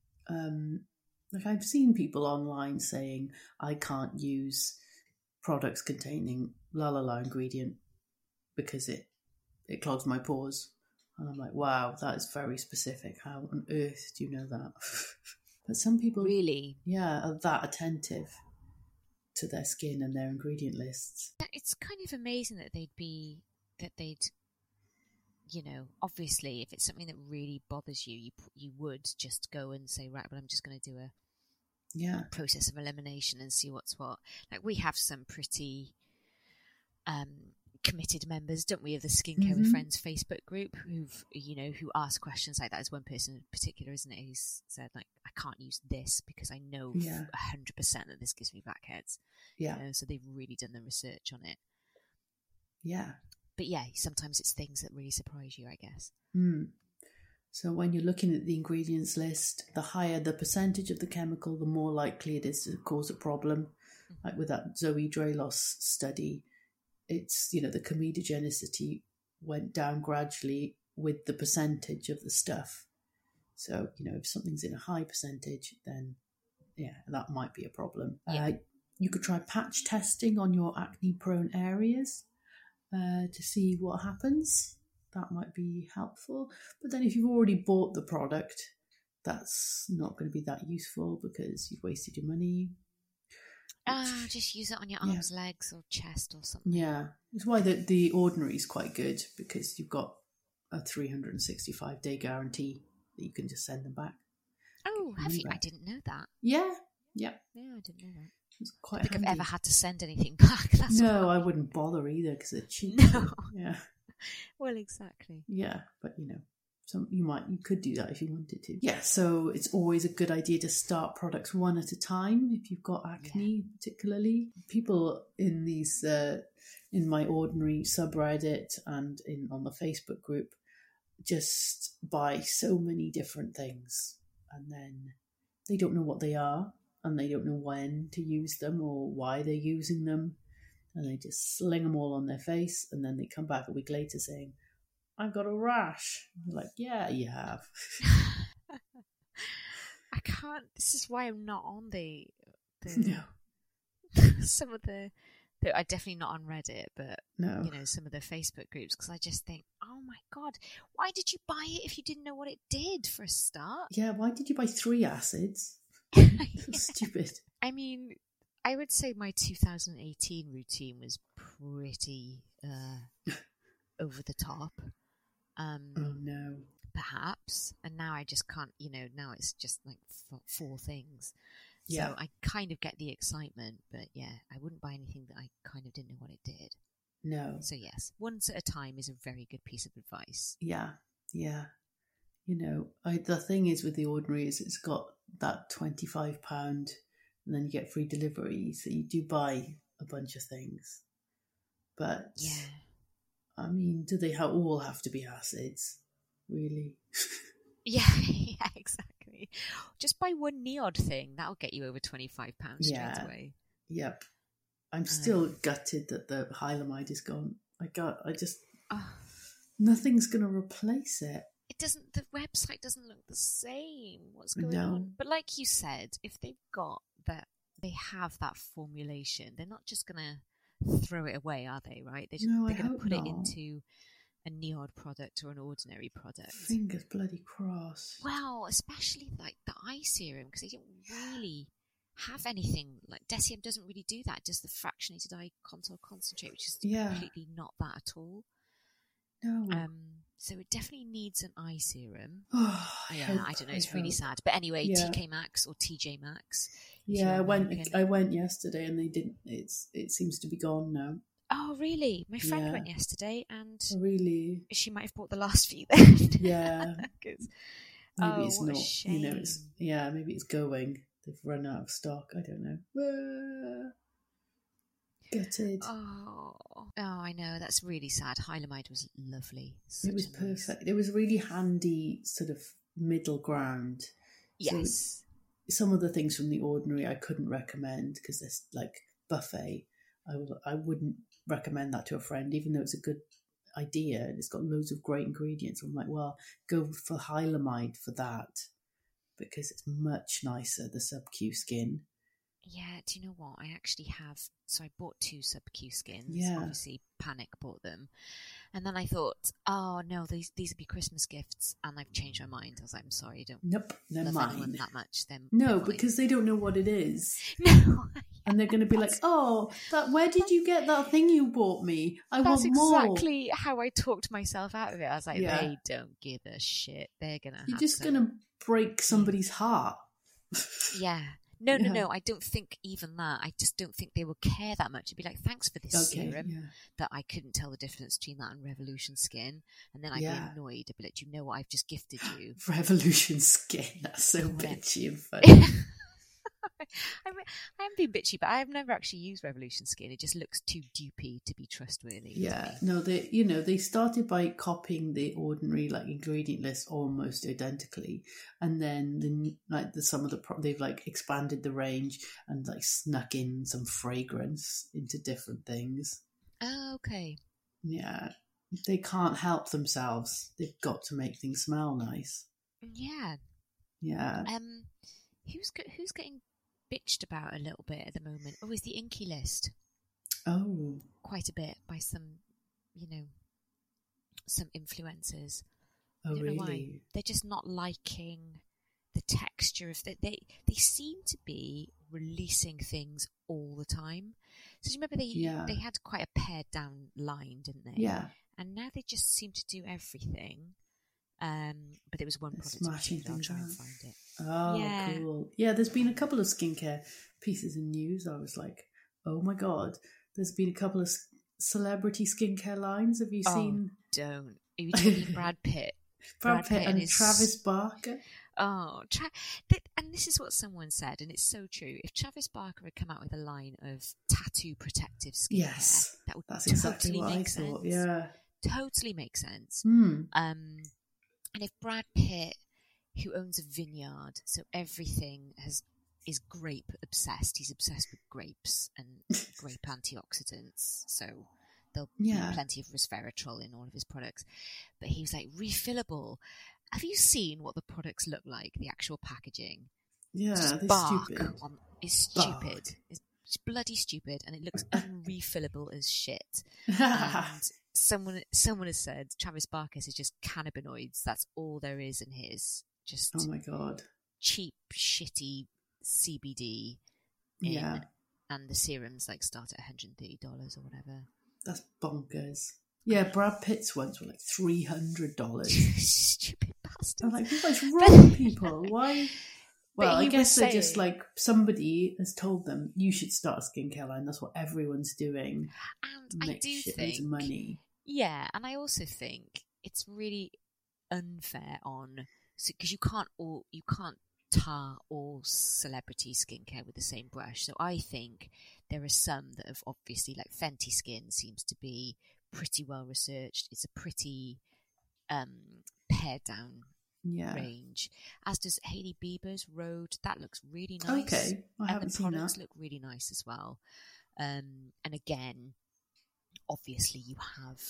Um, like I've seen people online saying, I can't use products containing la la la ingredient because it, it clogs my pores. And I'm like, wow, that is very specific. How on earth do you know that? But some people really, yeah, are that attentive to their skin and their ingredient lists. It's kind of amazing that they'd be, that they'd, you know, obviously if it's something that really bothers you, you you would just go and say, right, well, I'm just going to do a yeah process of elimination and see what's what. Like we have some pretty um, committed members, don't we, of the Skincare mm-hmm. with Friends Facebook group who've, you know, who ask questions like that. There's one person in particular, isn't it, who's said, like, I can't use this because I know yeah. one hundred percent that this gives me blackheads. Yeah. You know, so they've really done the research on it. Yeah. But yeah, sometimes it's things that really surprise you, I guess. Mm. So when you're looking at the ingredients list, the higher the percentage of the chemical, the more likely it is to cause a problem. Mm-hmm. Like with that Zoe Dralos study, it's, you know, the comedogenicity went down gradually with the percentage of the stuff. So, you know, if something's in a high percentage, then yeah, that might be a problem. Yeah. Uh, you could try patch testing on your acne-prone areas uh, to see what happens. That might be helpful. But then if you've already bought the product, that's not going to be that useful because you've wasted your money. Ah, uh, just use it on your arms, yeah. legs or chest or something. Yeah. That's why the, the Ordinary is quite good, because you've got a three hundred sixty-five day guarantee that you can just send them back. Oh, have you? Back. I didn't know that. Yeah. Yeah. Yeah, I didn't know that. It's quite I don't think handy. I've ever had to send anything back. That's no, I wouldn't bother either because they're cheap. No. Yeah. Well, exactly. Yeah, but you know, some you might you could do that if you wanted to. Yeah, so it's always a good idea to start products one at a time if you've got acne, yeah. particularly. People in these uh, in my Ordinary subreddit and in on the Facebook group just buy so many different things, and then they don't know what they are, and they don't know when to use them or why they're using them. And they just sling them all on their face, and then they come back a week later saying, I've got a rash. And you're like, yeah, you have. I can't, this is why I'm not on the, the no. some of the, the, I'm definitely not on Reddit, but, no. you know, some of the Facebook groups, because I just think, oh my God, why did you buy it if you didn't know what it did for a start? Yeah, why did you buy three acids? So stupid. I mean, I would say my two thousand eighteen routine was pretty uh, over the top. Um, oh no. Perhaps. And now I just can't, you know, now it's just like f- four things. So yeah. I kind of get the excitement, but yeah, I wouldn't buy anything that I kind of didn't know what it did. No. So yes, once at a time is a very good piece of advice. Yeah, yeah. You know, I, the thing is with the Ordinary is it's got that twenty-five pounds and then you get free delivery. So you do buy a bunch of things. But, yeah. I mean, do they ha- all have to be acids? Really? yeah, yeah, exactly. Just buy one Neod thing. That'll get you over twenty-five pounds yeah. straight away. Yep. I'm still um, gutted that the Hylamide is gone. I got, I just, oh. nothing's going to replace it. It doesn't, the website doesn't look the same. What's going no. on? But like you said, if they've got that, they have that formulation, they're not just going to throw it away, are they, right? They're, just, no, they're going to put not. it into a Neod product or an Ordinary product. Fingers bloody crossed. Well, especially like the eye serum, because they don't really have anything, like Deciem doesn't really do that. It does the fractionated eye contour concentrate, which is yeah. completely not that at all. No. Um, so it definitely needs an eye serum. Oh, I yeah, hope, I don't know. I It's hope. really sad. But anyway, yeah. T K Maxx or T J Maxx. Yeah, I went. I went yesterday, and they didn't. It's. It seems to be gone now. Oh, really? My friend yeah. went yesterday, and oh, really, she might have bought the last few then. Yeah, maybe oh, it's not. A shame. You know, it's yeah. Maybe it's going. They've run out of stock. I don't know. Ah, gutted. Oh, oh, I know, that's really sad. Hylamide was lovely. It was perfect. It was a really handy sort of middle ground. Yes. So some of the things from The Ordinary I couldn't recommend because there's like buffet. I, will, I wouldn't recommend that to a friend, even though it's a good idea and it's got loads of great ingredients. I'm like, well, go for Hylamide for that because it's much nicer, the sub-Q skin. Yeah, do you know what? I actually have, so I bought two sub-Q skins. Yeah. Obviously, Panic bought them. And then I thought, oh no, these these would be Christmas gifts. And I've changed my mind. I was like, I'm sorry, I don't nope, they're love mine. anyone that much. They're, no, they're because they don't know what it is. No. And they're going to be like, oh, that. Where did you get that thing you bought me? I That's want more. That's exactly how I talked myself out of it. I was like, yeah. they don't give a shit. They're going to You're have just to... going to break somebody's heart. Yeah. No, no, yeah. no. I don't think even that. I just don't think they will care that much. It'd be like, thanks for this okay, serum yeah. that I couldn't tell the difference between that and Revolution Skin. And then I'd yeah. be annoyed. I'd be like, do you know what I've just gifted you? Revolution Skin. That's so bitchy and funny. I mean, I am being bitchy, but I have never actually used Revolution Skin. It just looks too dupey to be trustworthy. Yeah, no, they you know they started by copying The Ordinary like ingredient list almost identically, and then the, like the some of the pro- they've like expanded the range and like snuck in some fragrance into different things. Oh, okay. Yeah, they can't help themselves. They've got to make things smell nice. Yeah. Yeah. Um, who's go- who's getting bitched about a little bit at the moment? Oh, is the Inky List? Oh, quite a bit by some, you know, some influencers. oh I don't really? know why. They're just not liking the texture of that. They they seem to be releasing things all the time. So do you remember they Yeah. they had quite a pared down line, didn't they? Yeah. And now they just seem to do everything. Um, but there was one They're product. smashing I'll things try and out. find it. Oh, Yeah. cool. Yeah, there's been a couple of skincare pieces in news. I was like, oh my God. There's been a couple of s- celebrity skincare lines. Have you Oh, seen? don't. Are you talking Brad Pitt? Brad, Brad Pitt Pitt and is- Travis Barker. Oh, Tra- th- and this is what someone said, and it's so true. If Travis Barker had come out with a line of tattoo protective skincare, Yes, that would that's totally exactly what I make thought. sense. Yeah. Totally makes sense. Hmm. Um, and if Brad Pitt, who owns a vineyard, so everything has is grape obsessed. He's obsessed with grapes and grape antioxidants. So there'll Yeah. be plenty of resveratrol in all of his products. But he was like, refillable. Have you seen what the products look like? The actual packaging. Yeah, Just they're bark stupid. on, is Bark. stupid. It's just bloody stupid, and it looks unrefillable as shit. And someone someone has said Travis Barker's is just cannabinoids. That's all there is in his. Just Oh my God. cheap, shitty C B D. In, Yeah. and the serums like start at one hundred thirty dollars or whatever. That's bonkers. Yeah, Brad Pitt's ones were like three hundred dollars. Stupid bastard. I'm like, what's wrong with people? Why? Well, But I he guess was they're just saying- like somebody has told them you should start a skincare line. That's what everyone's doing. And I Make do shitloads think of money. Yeah, and I also think it's really unfair on because you can't all you can't tar all celebrity skincare with the same brush. So I think there are some that have obviously, like Fenty Skin seems to be pretty well researched. It's a pretty um, pared down Yeah. range, as does Hailey Bieber's Rhode. That looks really nice. Okay, I and haven't the seen products that. look really nice as well. Um, and again, obviously you have,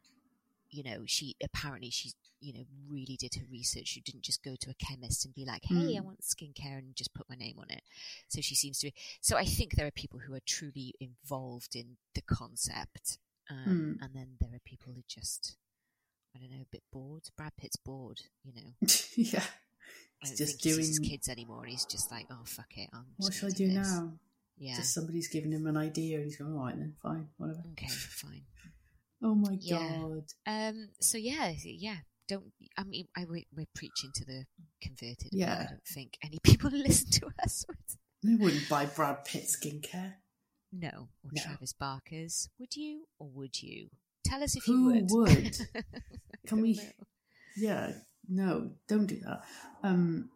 you know, she apparently she, you know, really did her research. She didn't just go to a chemist and be like, hey, I Mm. want skincare and just put my name on it. So she seems to be. So I think there are people who are truly involved in the concept. Um, Mm. And then there are people who just, I don't know, a bit bored. Brad Pitt's bored, you know. Yeah. I He's don't just think he sees his doing- kids anymore, and he's just like, oh, fuck it. I'm What just should I gonna do this. now? Yeah. Just somebody's giving him an idea and he's going, all right then, fine, whatever. Okay, fine. Oh my Yeah. God. Um. So yeah, yeah. Don't. I mean, I we're, we're preaching to the converted. but Yeah. I don't think any people listen to us would. They wouldn't buy Brad Pitt skincare. No. Or No. Travis Barker's. Would you or would you? Tell us if you Who would. would? I Can don't we? know. Yeah, no, don't do that. Um,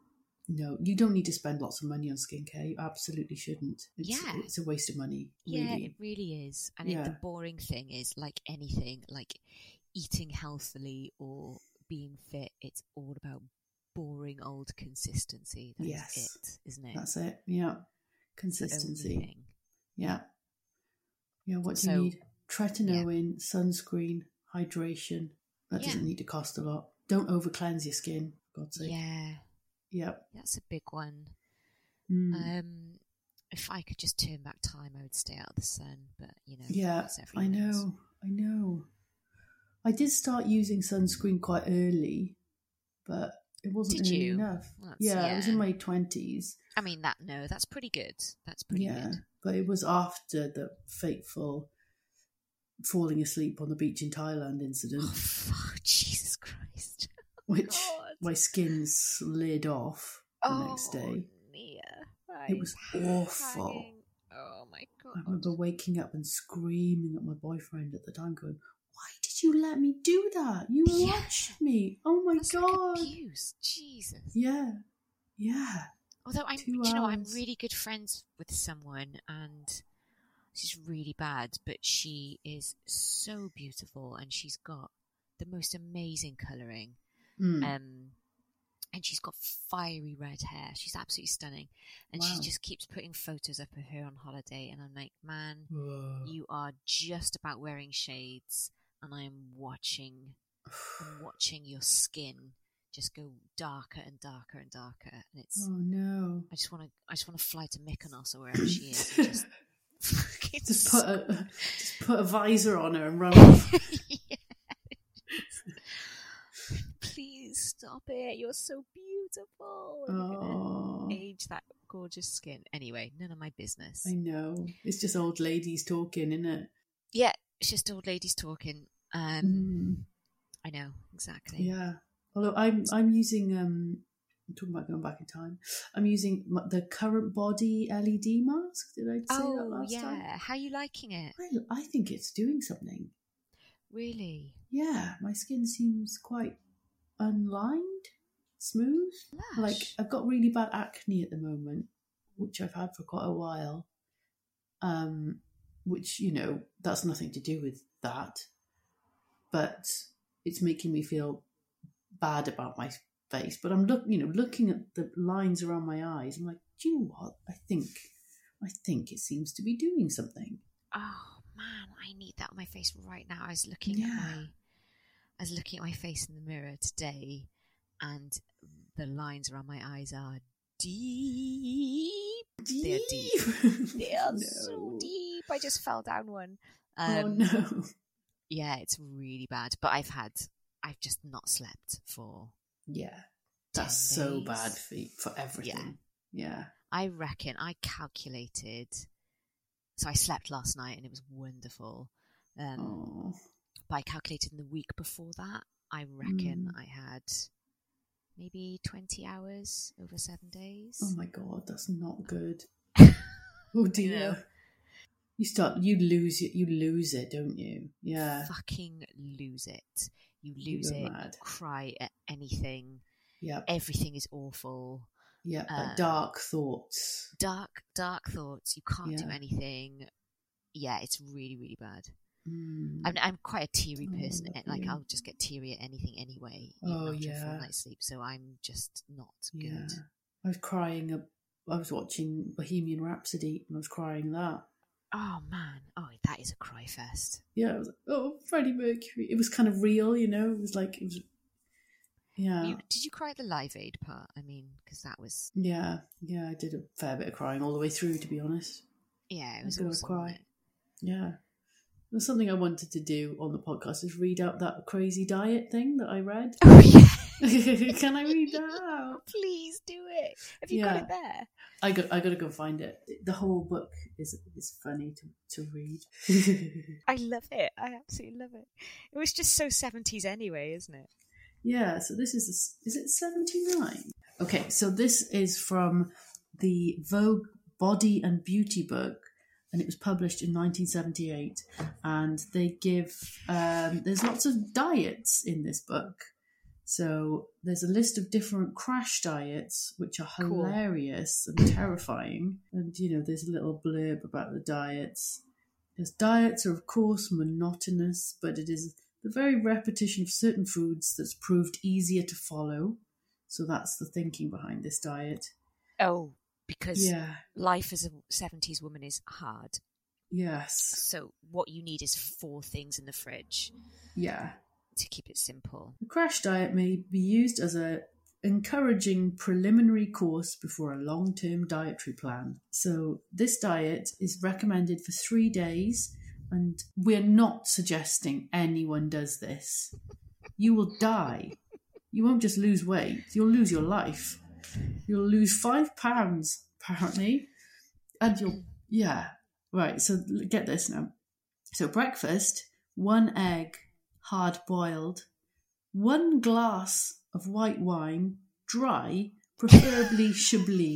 No, you don't need to spend lots of money on skincare. You absolutely shouldn't. It's, Yeah. it's a waste of money. Yeah, really. it really is. And Yeah. it, the boring thing is, like anything, like eating healthily or being fit, it's all about boring old consistency. That's Yes. it, isn't it? That's it. Yeah. It's the only Consistency. thing. Yeah. Yeah, what do So, you need? Tretinoin, sunscreen, hydration. That Yeah. doesn't need to cost a lot. Don't over cleanse your skin, for God's sake. Yeah, Yeah. that's a big one. Mm. Um, if I could just turn back time, I would stay out of the sun. But you know, Yeah, that's I everyone's. know. I know. I did start using sunscreen quite early, but it wasn't Did early you? enough. That's- Yeah, I was in yeah. my twenties. I mean, that no, that's pretty good. That's pretty Yeah, good. but it was after the fateful falling asleep on the beach in Thailand incident, Oh, fuck, Jesus Christ! which God. my skin slid off the Oh, next day. Nia, It was I'm awful. hanging. Oh my I God! remember waking up and screaming at my boyfriend at the time, going, "Why did you let me do that? You Yeah. watched me. Oh my That's God." like abuse. Jesus. Yeah, yeah. Although I'm, Two do you know, I'm hours. really good friends with someone, and this is really bad, but she is so beautiful, and she's got the most amazing colouring, Mm. um, and she's got fiery red hair. She's absolutely stunning, and she Wow. just keeps putting photos of her on holiday, and I'm like, man, Whoa. you are just about wearing shades, and I am watching, I'm watching your skin just go darker and darker and darker, and it's. Oh no. I just want to. I just want to fly to Mykonos or wherever she is. And just fucking Just put a just put a visor on her and run off. Yes. Please stop it. You're so beautiful. And you're Oh, gonna age that gorgeous skin. Anyway, none of my business. I know. It's just old ladies talking, isn't it? Yeah, it's just old ladies talking. Um, Mm. I know exactly. Yeah. Although I'm I'm using um I'm talking about going back in time. I'm using m- the Current Body L E D mask. Did I say that Oh last yeah. time? How are you liking it? I I think it's doing something. Really? Yeah, my skin seems quite unlined, smooth. Lush. Like I've got really bad acne at the moment, which I've had for quite a while. Um, which you know that's nothing to do with that, but it's making me feel bad about my face. But I'm look, you know, looking at the lines around my eyes. I'm like, do you know what? I think, I think it seems to be doing something. Oh man, I need that on my face right now. I was looking Yeah. at my I was looking at my face in the mirror today, and the lines around my eyes are deep. They are deep. They are No. so deep. I just fell down one. Oh Um, no. Yeah, it's really bad. But I've had, I've just not slept for. Yeah, that's so days. bad for for everything. Yeah. I reckon I calculated. So I slept last night and it was wonderful. Um, Oh. But I calculated in the week before that, I reckon Mm. I had maybe twenty hours over seven days. Oh my God, that's not good. Oh dear. know. You start, you lose it, you lose it, don't you? Yeah. Fucking lose it. You You lose go it, mad. cry at anything. Yep. Everything is awful. Yep. uh, Like dark thoughts. Dark, dark thoughts. You can't do Yeah. anything. Yeah, it's really, really bad. Mm. I'm, I'm quite a teary Oh, person. Like, lovely. I'll just get teary at anything anyway, even Oh, after a full yeah. night's sleep. So I'm just not Yeah. good. I was crying. uh, I was watching Bohemian Rhapsody and I was crying that. Oh man, oh that is a cry fest. Yeah, I was like, oh, Freddie Mercury. It was kind of real, you know. It was like, it was, yeah. You, did you cry at the Live Aid part? I mean, because that was Yeah, yeah, I did a fair bit of crying all the way through, to be honest. yeah, it I was was gonna awesome. cry. wasn't it? Yeah. There's something I wanted to do on the podcast is read out that crazy diet thing that I read. Oh yeah, Can I read that out? please do it. Have you Yeah. got it there? I got I gotta go find it. The whole book is is funny to, to read. I love it. I absolutely love it. It was just so seventies anyway, isn't it? Yeah, so this is a, is it seventy-nine? Okay, so this is from the Vogue Body and Beauty book, and it was published in nineteen seventy-eight. And they give um, there's lots of diets in this book, So there's a list of different crash diets, which are Cool. hilarious and terrifying. And, you know, there's a little blurb about the diets. There's diets are, of course, monotonous, but it is the very repetition of certain foods that's proved easier to follow. So that's the thinking behind this diet. Oh, because Yeah. life as a seventies woman is hard. Yes. So what you need is four things in the fridge Yeah. to keep it simple. The crash diet may be used as a encouraging preliminary course before a long-term dietary plan. So this diet is recommended for three days, and we're not suggesting anyone does this. You will die. You won't just lose weight, you'll lose your life. You'll lose five pounds, apparently. And you'll, yeah. Right, so get this now. So breakfast, one egg, hard boiled, one glass of white wine, dry, preferably Chablis.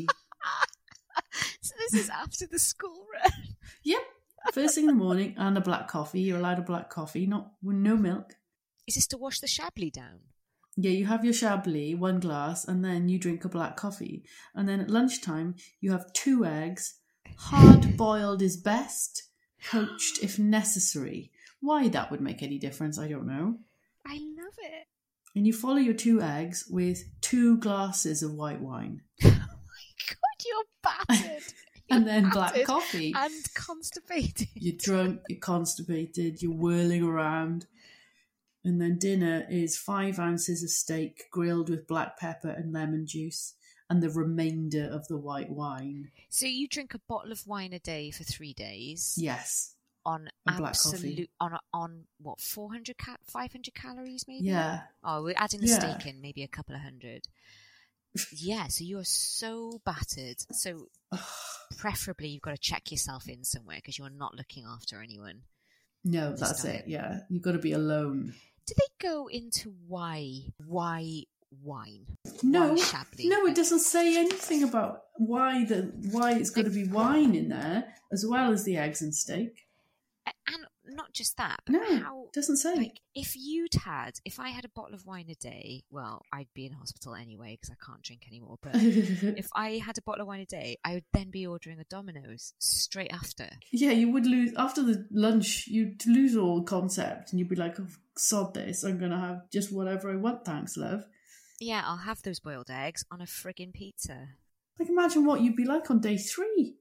So this is after the school run. Yep, first thing in the morning, and a black coffee. You're allowed a black coffee, not with no milk. Is this to wash the Chablis down? Yeah, you have your Chablis, one glass, and then you drink a black coffee. And then at lunchtime, you have two eggs. Hard boiled is best, poached if necessary. Why that would make any difference, I don't know. I love it. And you follow your two eggs with two glasses of white wine. Oh my God, you're battered. And You're then black battered coffee. And constipated. You're drunk, you're constipated, you're whirling around. And then dinner is five ounces of steak grilled with black pepper and lemon juice, and the remainder of the white wine. So you drink a bottle of wine a day for three days. Yes. On A black coffee. absolute on on what four hundred ca- five hundred calories maybe. Yeah. Oh, we're adding the Yeah. steak in, maybe a couple of hundred. Yeah, so you're so battered. So preferably you've got to check yourself in somewhere because you're not looking after anyone. No, This that's diet. it. Yeah. You've got to be alone. Do they go into why why wine? No, Why Chablis? no, it doesn't say anything about why the why it's got to be wine in there as well as the eggs and steak. A- And not just that, but No, how it doesn't say. like if you'd had if I had a bottle of wine a day, well, I'd be in hospital anyway because I can't drink anymore. But if I had a bottle of wine a day, I would then be ordering a Domino's straight after. Yeah, you would lose after the lunch. You'd lose all concept, and you'd be like, "Oh, sod this! I'm gonna have just whatever I want, thanks, love." Yeah, I'll have those boiled eggs on a friggin' pizza. Like, imagine what you'd be like on day three.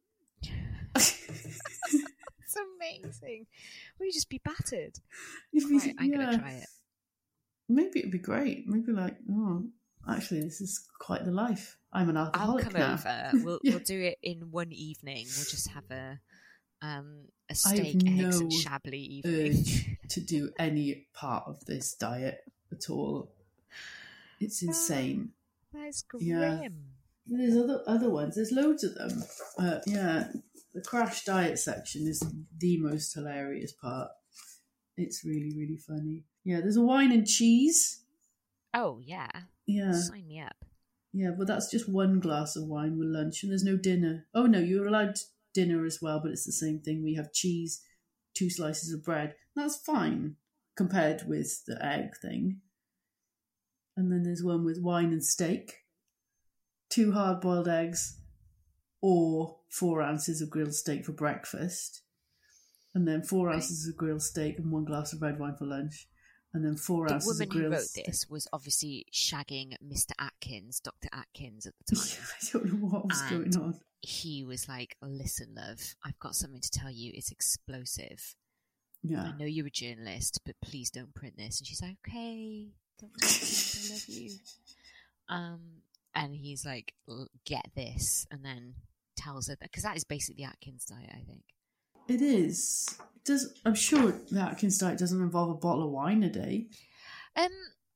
It's amazing. We'd just be battered. You'd be- Right, I'm yeah. gonna try it. Maybe it'd be great. Maybe like, oh, actually, this is quite the life. I'm an I'll alcoholic come now. over. We'll Yeah. we'll do it in one evening. We'll just have a um a I have steak, eggs, no and Chablis evening. urge to do any part of this diet at all. It's insane. That's grim. Yeah. There's other other ones. There's loads of them. Uh, yeah, the crash diet section is the most hilarious part. It's really, really funny. Yeah, there's a wine and cheese. Oh yeah. Yeah, Sign me up. yeah, but that's just one glass of wine with lunch, and there's no dinner. Oh no, you're allowed dinner as well, but it's the same thing. We have cheese, two slices of bread. That's fine compared with the egg thing. And then there's one with wine and steak, two hard-boiled eggs, or four ounces of grilled steak for breakfast, and then four ounces of grilled steak and one glass of red wine for lunch, and then four The ounces woman of who grilled wrote steak. this was obviously shagging Mister Atkins, Doctor Atkins at the time. I don't know what was And going on. He was like, "Listen, love, I've got something to tell you. It's explosive. Yeah. I know you're a journalist, but please don't print this." And she's like, "Okay, Doctor Atkins, I love you." Um, and he's like, "L- "Get this," and then tells her that because that is basically the Atkins diet, I think. It is. It does. I'm sure the Atkins diet doesn't involve a bottle of wine a day. Um,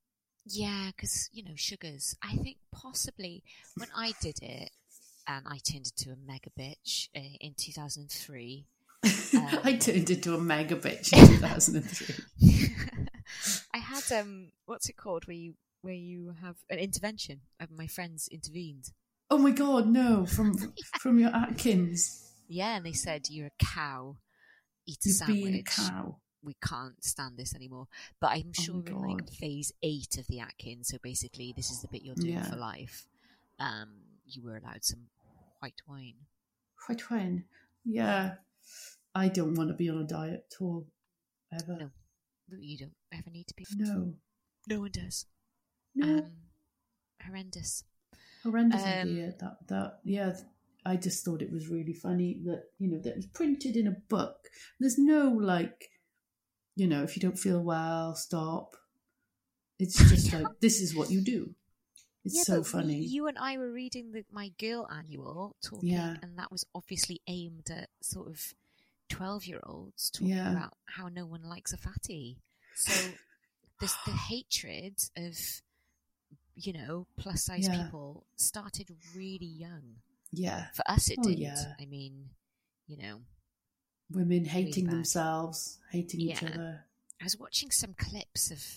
yeah, because you know sugars. I think possibly when I did it, and I turned into a mega bitch uh, in two thousand three. Um, I turned into a mega bitch in two thousand three. I had um, what's it called? Where you where you have an intervention. Uh, my friends intervened. Oh my god, no! From from your Atkins, Yeah, and they said you're a cow. Eat a you're sandwich. being a cow. we can't stand this anymore. But I'm sure oh in like phase eight of the Atkins, so basically this is the bit you're doing yeah. for life, um, you were allowed some white wine. White wine? Yeah. I don't want to be on a diet at all, ever. No, you don't ever need to be. No. No one does. No. Um, horrendous. Horrendous um, idea. That, that, yeah, I just thought it was really funny that, you know, that it was printed in a book. There's no, like, you know, if you don't feel well, stop. It's just like, this is what you do. It's yeah, so but funny. You and I were reading the My Girl Annual, talking, yeah. and that was obviously aimed at sort of twelve-year-olds talking yeah. about how no one likes a fatty. So this, the hatred of, you know, plus-size yeah. people started really young. Yeah. For us, it oh, did. Yeah. I mean, you know. Women hating really themselves, hating yeah. each other. I was watching some clips of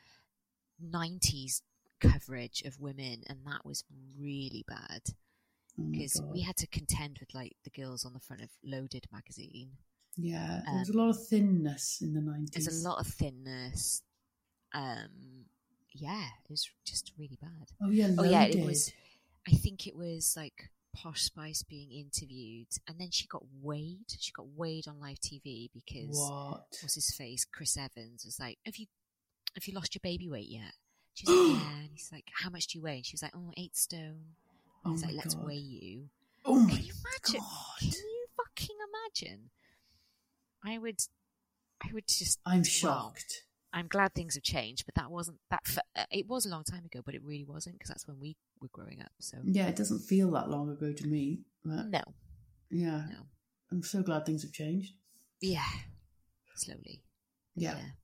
nineties coverage of women, and that was really bad. Because oh we had to contend with like the girls on the front of Loaded magazine. Yeah, there um, was a lot of thinness in the nineties. There's a lot of thinness. Um, yeah, it was just really bad. Oh yeah, Loaded. Oh yeah, it was. I think it was like Posh Spice being interviewed, and then she got weighed. She got weighed on live T V because what was his face? Chris Evans was like, "Have you, have you lost your baby weight yet?" She's like, "Yeah," and he's like, "How much do you weigh?" And she was like, "Oh, eight stone." And oh he's my like, "Let's God. weigh you." Oh my Can you imagine? God! Can you fucking imagine? I would, I would just. I'm well, shocked. I'm glad things have changed, but that wasn't that. For, uh, it was a long time ago, but it really wasn't, because that's when we were growing up. So yeah, it doesn't feel that long ago to me. But no, yeah, no. I'm so glad things have changed. Yeah, slowly. Yeah. yeah.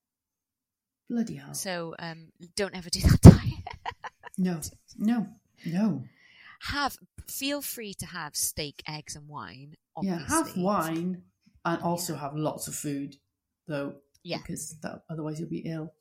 Bloody hell. So um, don't ever do that diet. no, no, no. Have feel free to have steak, eggs, and wine. Obviously. Yeah, have wine and also have lots of food, though. Yeah, because that, otherwise you'll be ill.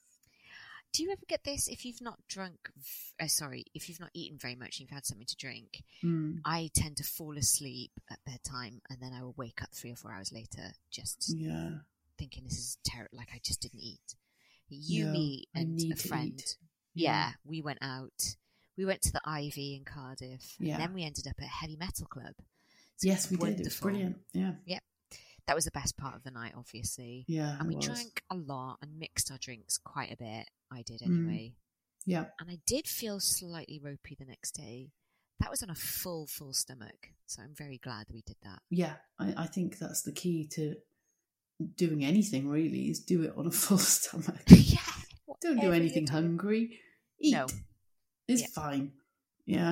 Do you ever get this if you've not drunk? Uh, sorry, if you've not eaten very much and you've had something to drink? Mm. I tend to fall asleep at bedtime, and then I will wake up three or four hours later, just yeah, thinking this is terrible. Like I just didn't eat. You, no, me, and a friend. Yeah. yeah, we went out. We went to the Ivy in Cardiff, yeah. and then we ended up at a heavy metal club. So yes, we wonderful. did. It was brilliant. Yeah, yeah. That was the best part of the night, obviously. Yeah, and we was. drank a lot and mixed our drinks quite a bit. I did anyway. Mm. Yeah, and I did feel slightly ropey the next day. That was on a full, full stomach, so I'm very glad we did that. Yeah, I, I think that's the key to doing anything. Really, is do it on a full stomach. yeah, don't do anything hungry. Eat. No, it's yeah. fine. Yeah.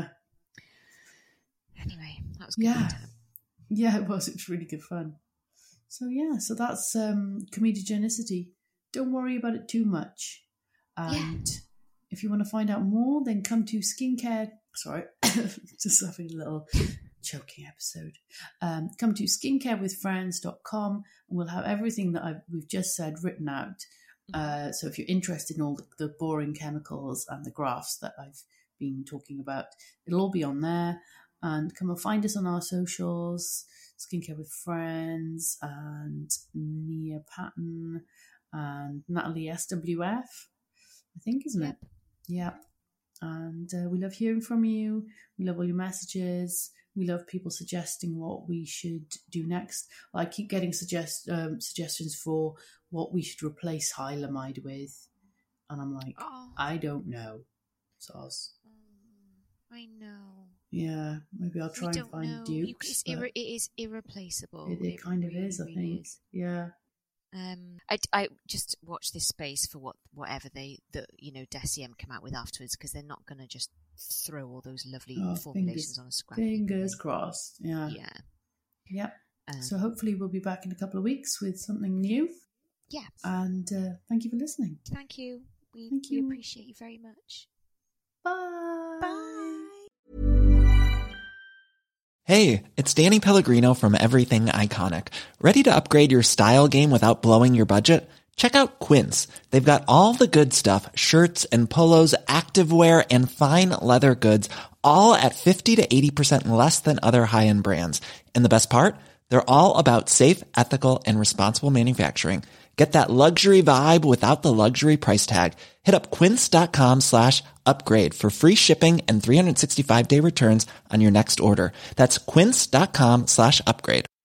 Anyway, that was good. Yeah, time. yeah, it was. It was really good fun. So yeah, so that's um, Comedigenicity. Don't worry about it too much. And yeah. if you want to find out more, then come to skincare. Sorry, just having a little choking episode. Um, come to skincare with friends dot com, and we'll have everything that I've, we've just said written out. Uh, so if you're interested in all the, the boring chemicals and the graphs that I've been talking about, it'll all be on there. And come and find us on our socials. Skincare with Friends and Nia Patton and Natalie S W F, I think, isn't yep. it? Yeah. And uh, we love hearing from you. We love all your messages. We love people suggesting what we should do next. I keep getting suggest um, suggestions for what we should replace Hylamide with. And I'm like, oh. I don't know. Soz. I know. Yeah, maybe I'll try and find know. dupes. You, irre- it is irreplaceable. It, it, it kind really, of is, I really think. Is. Yeah. Um, I, I just watch this space for what whatever they the you know Deciem come out with afterwards, because they're not going to just throw all those lovely oh, formulations fingers, on a scrap. Fingers crossed. Yeah. Yeah. Yep. Um, so hopefully we'll be back in a couple of weeks with something new. Yeah. And uh, thank you for listening. Thank you. We, thank we you. appreciate you very much. Bye. Bye. Hey, it's Danny Pellegrino from Everything Iconic. Ready to upgrade your style game without blowing your budget? Check out Quince. They've got all the good stuff, shirts and polos, activewear, and fine leather goods, all at fifty to eighty percent less than other high-end brands. And the best part? They're all about safe, ethical, and responsible manufacturing. Get that luxury vibe without the luxury price tag. Hit up quince.com slash upgrade for free shipping and three sixty-five day returns on your next order. That's quince.com slash upgrade.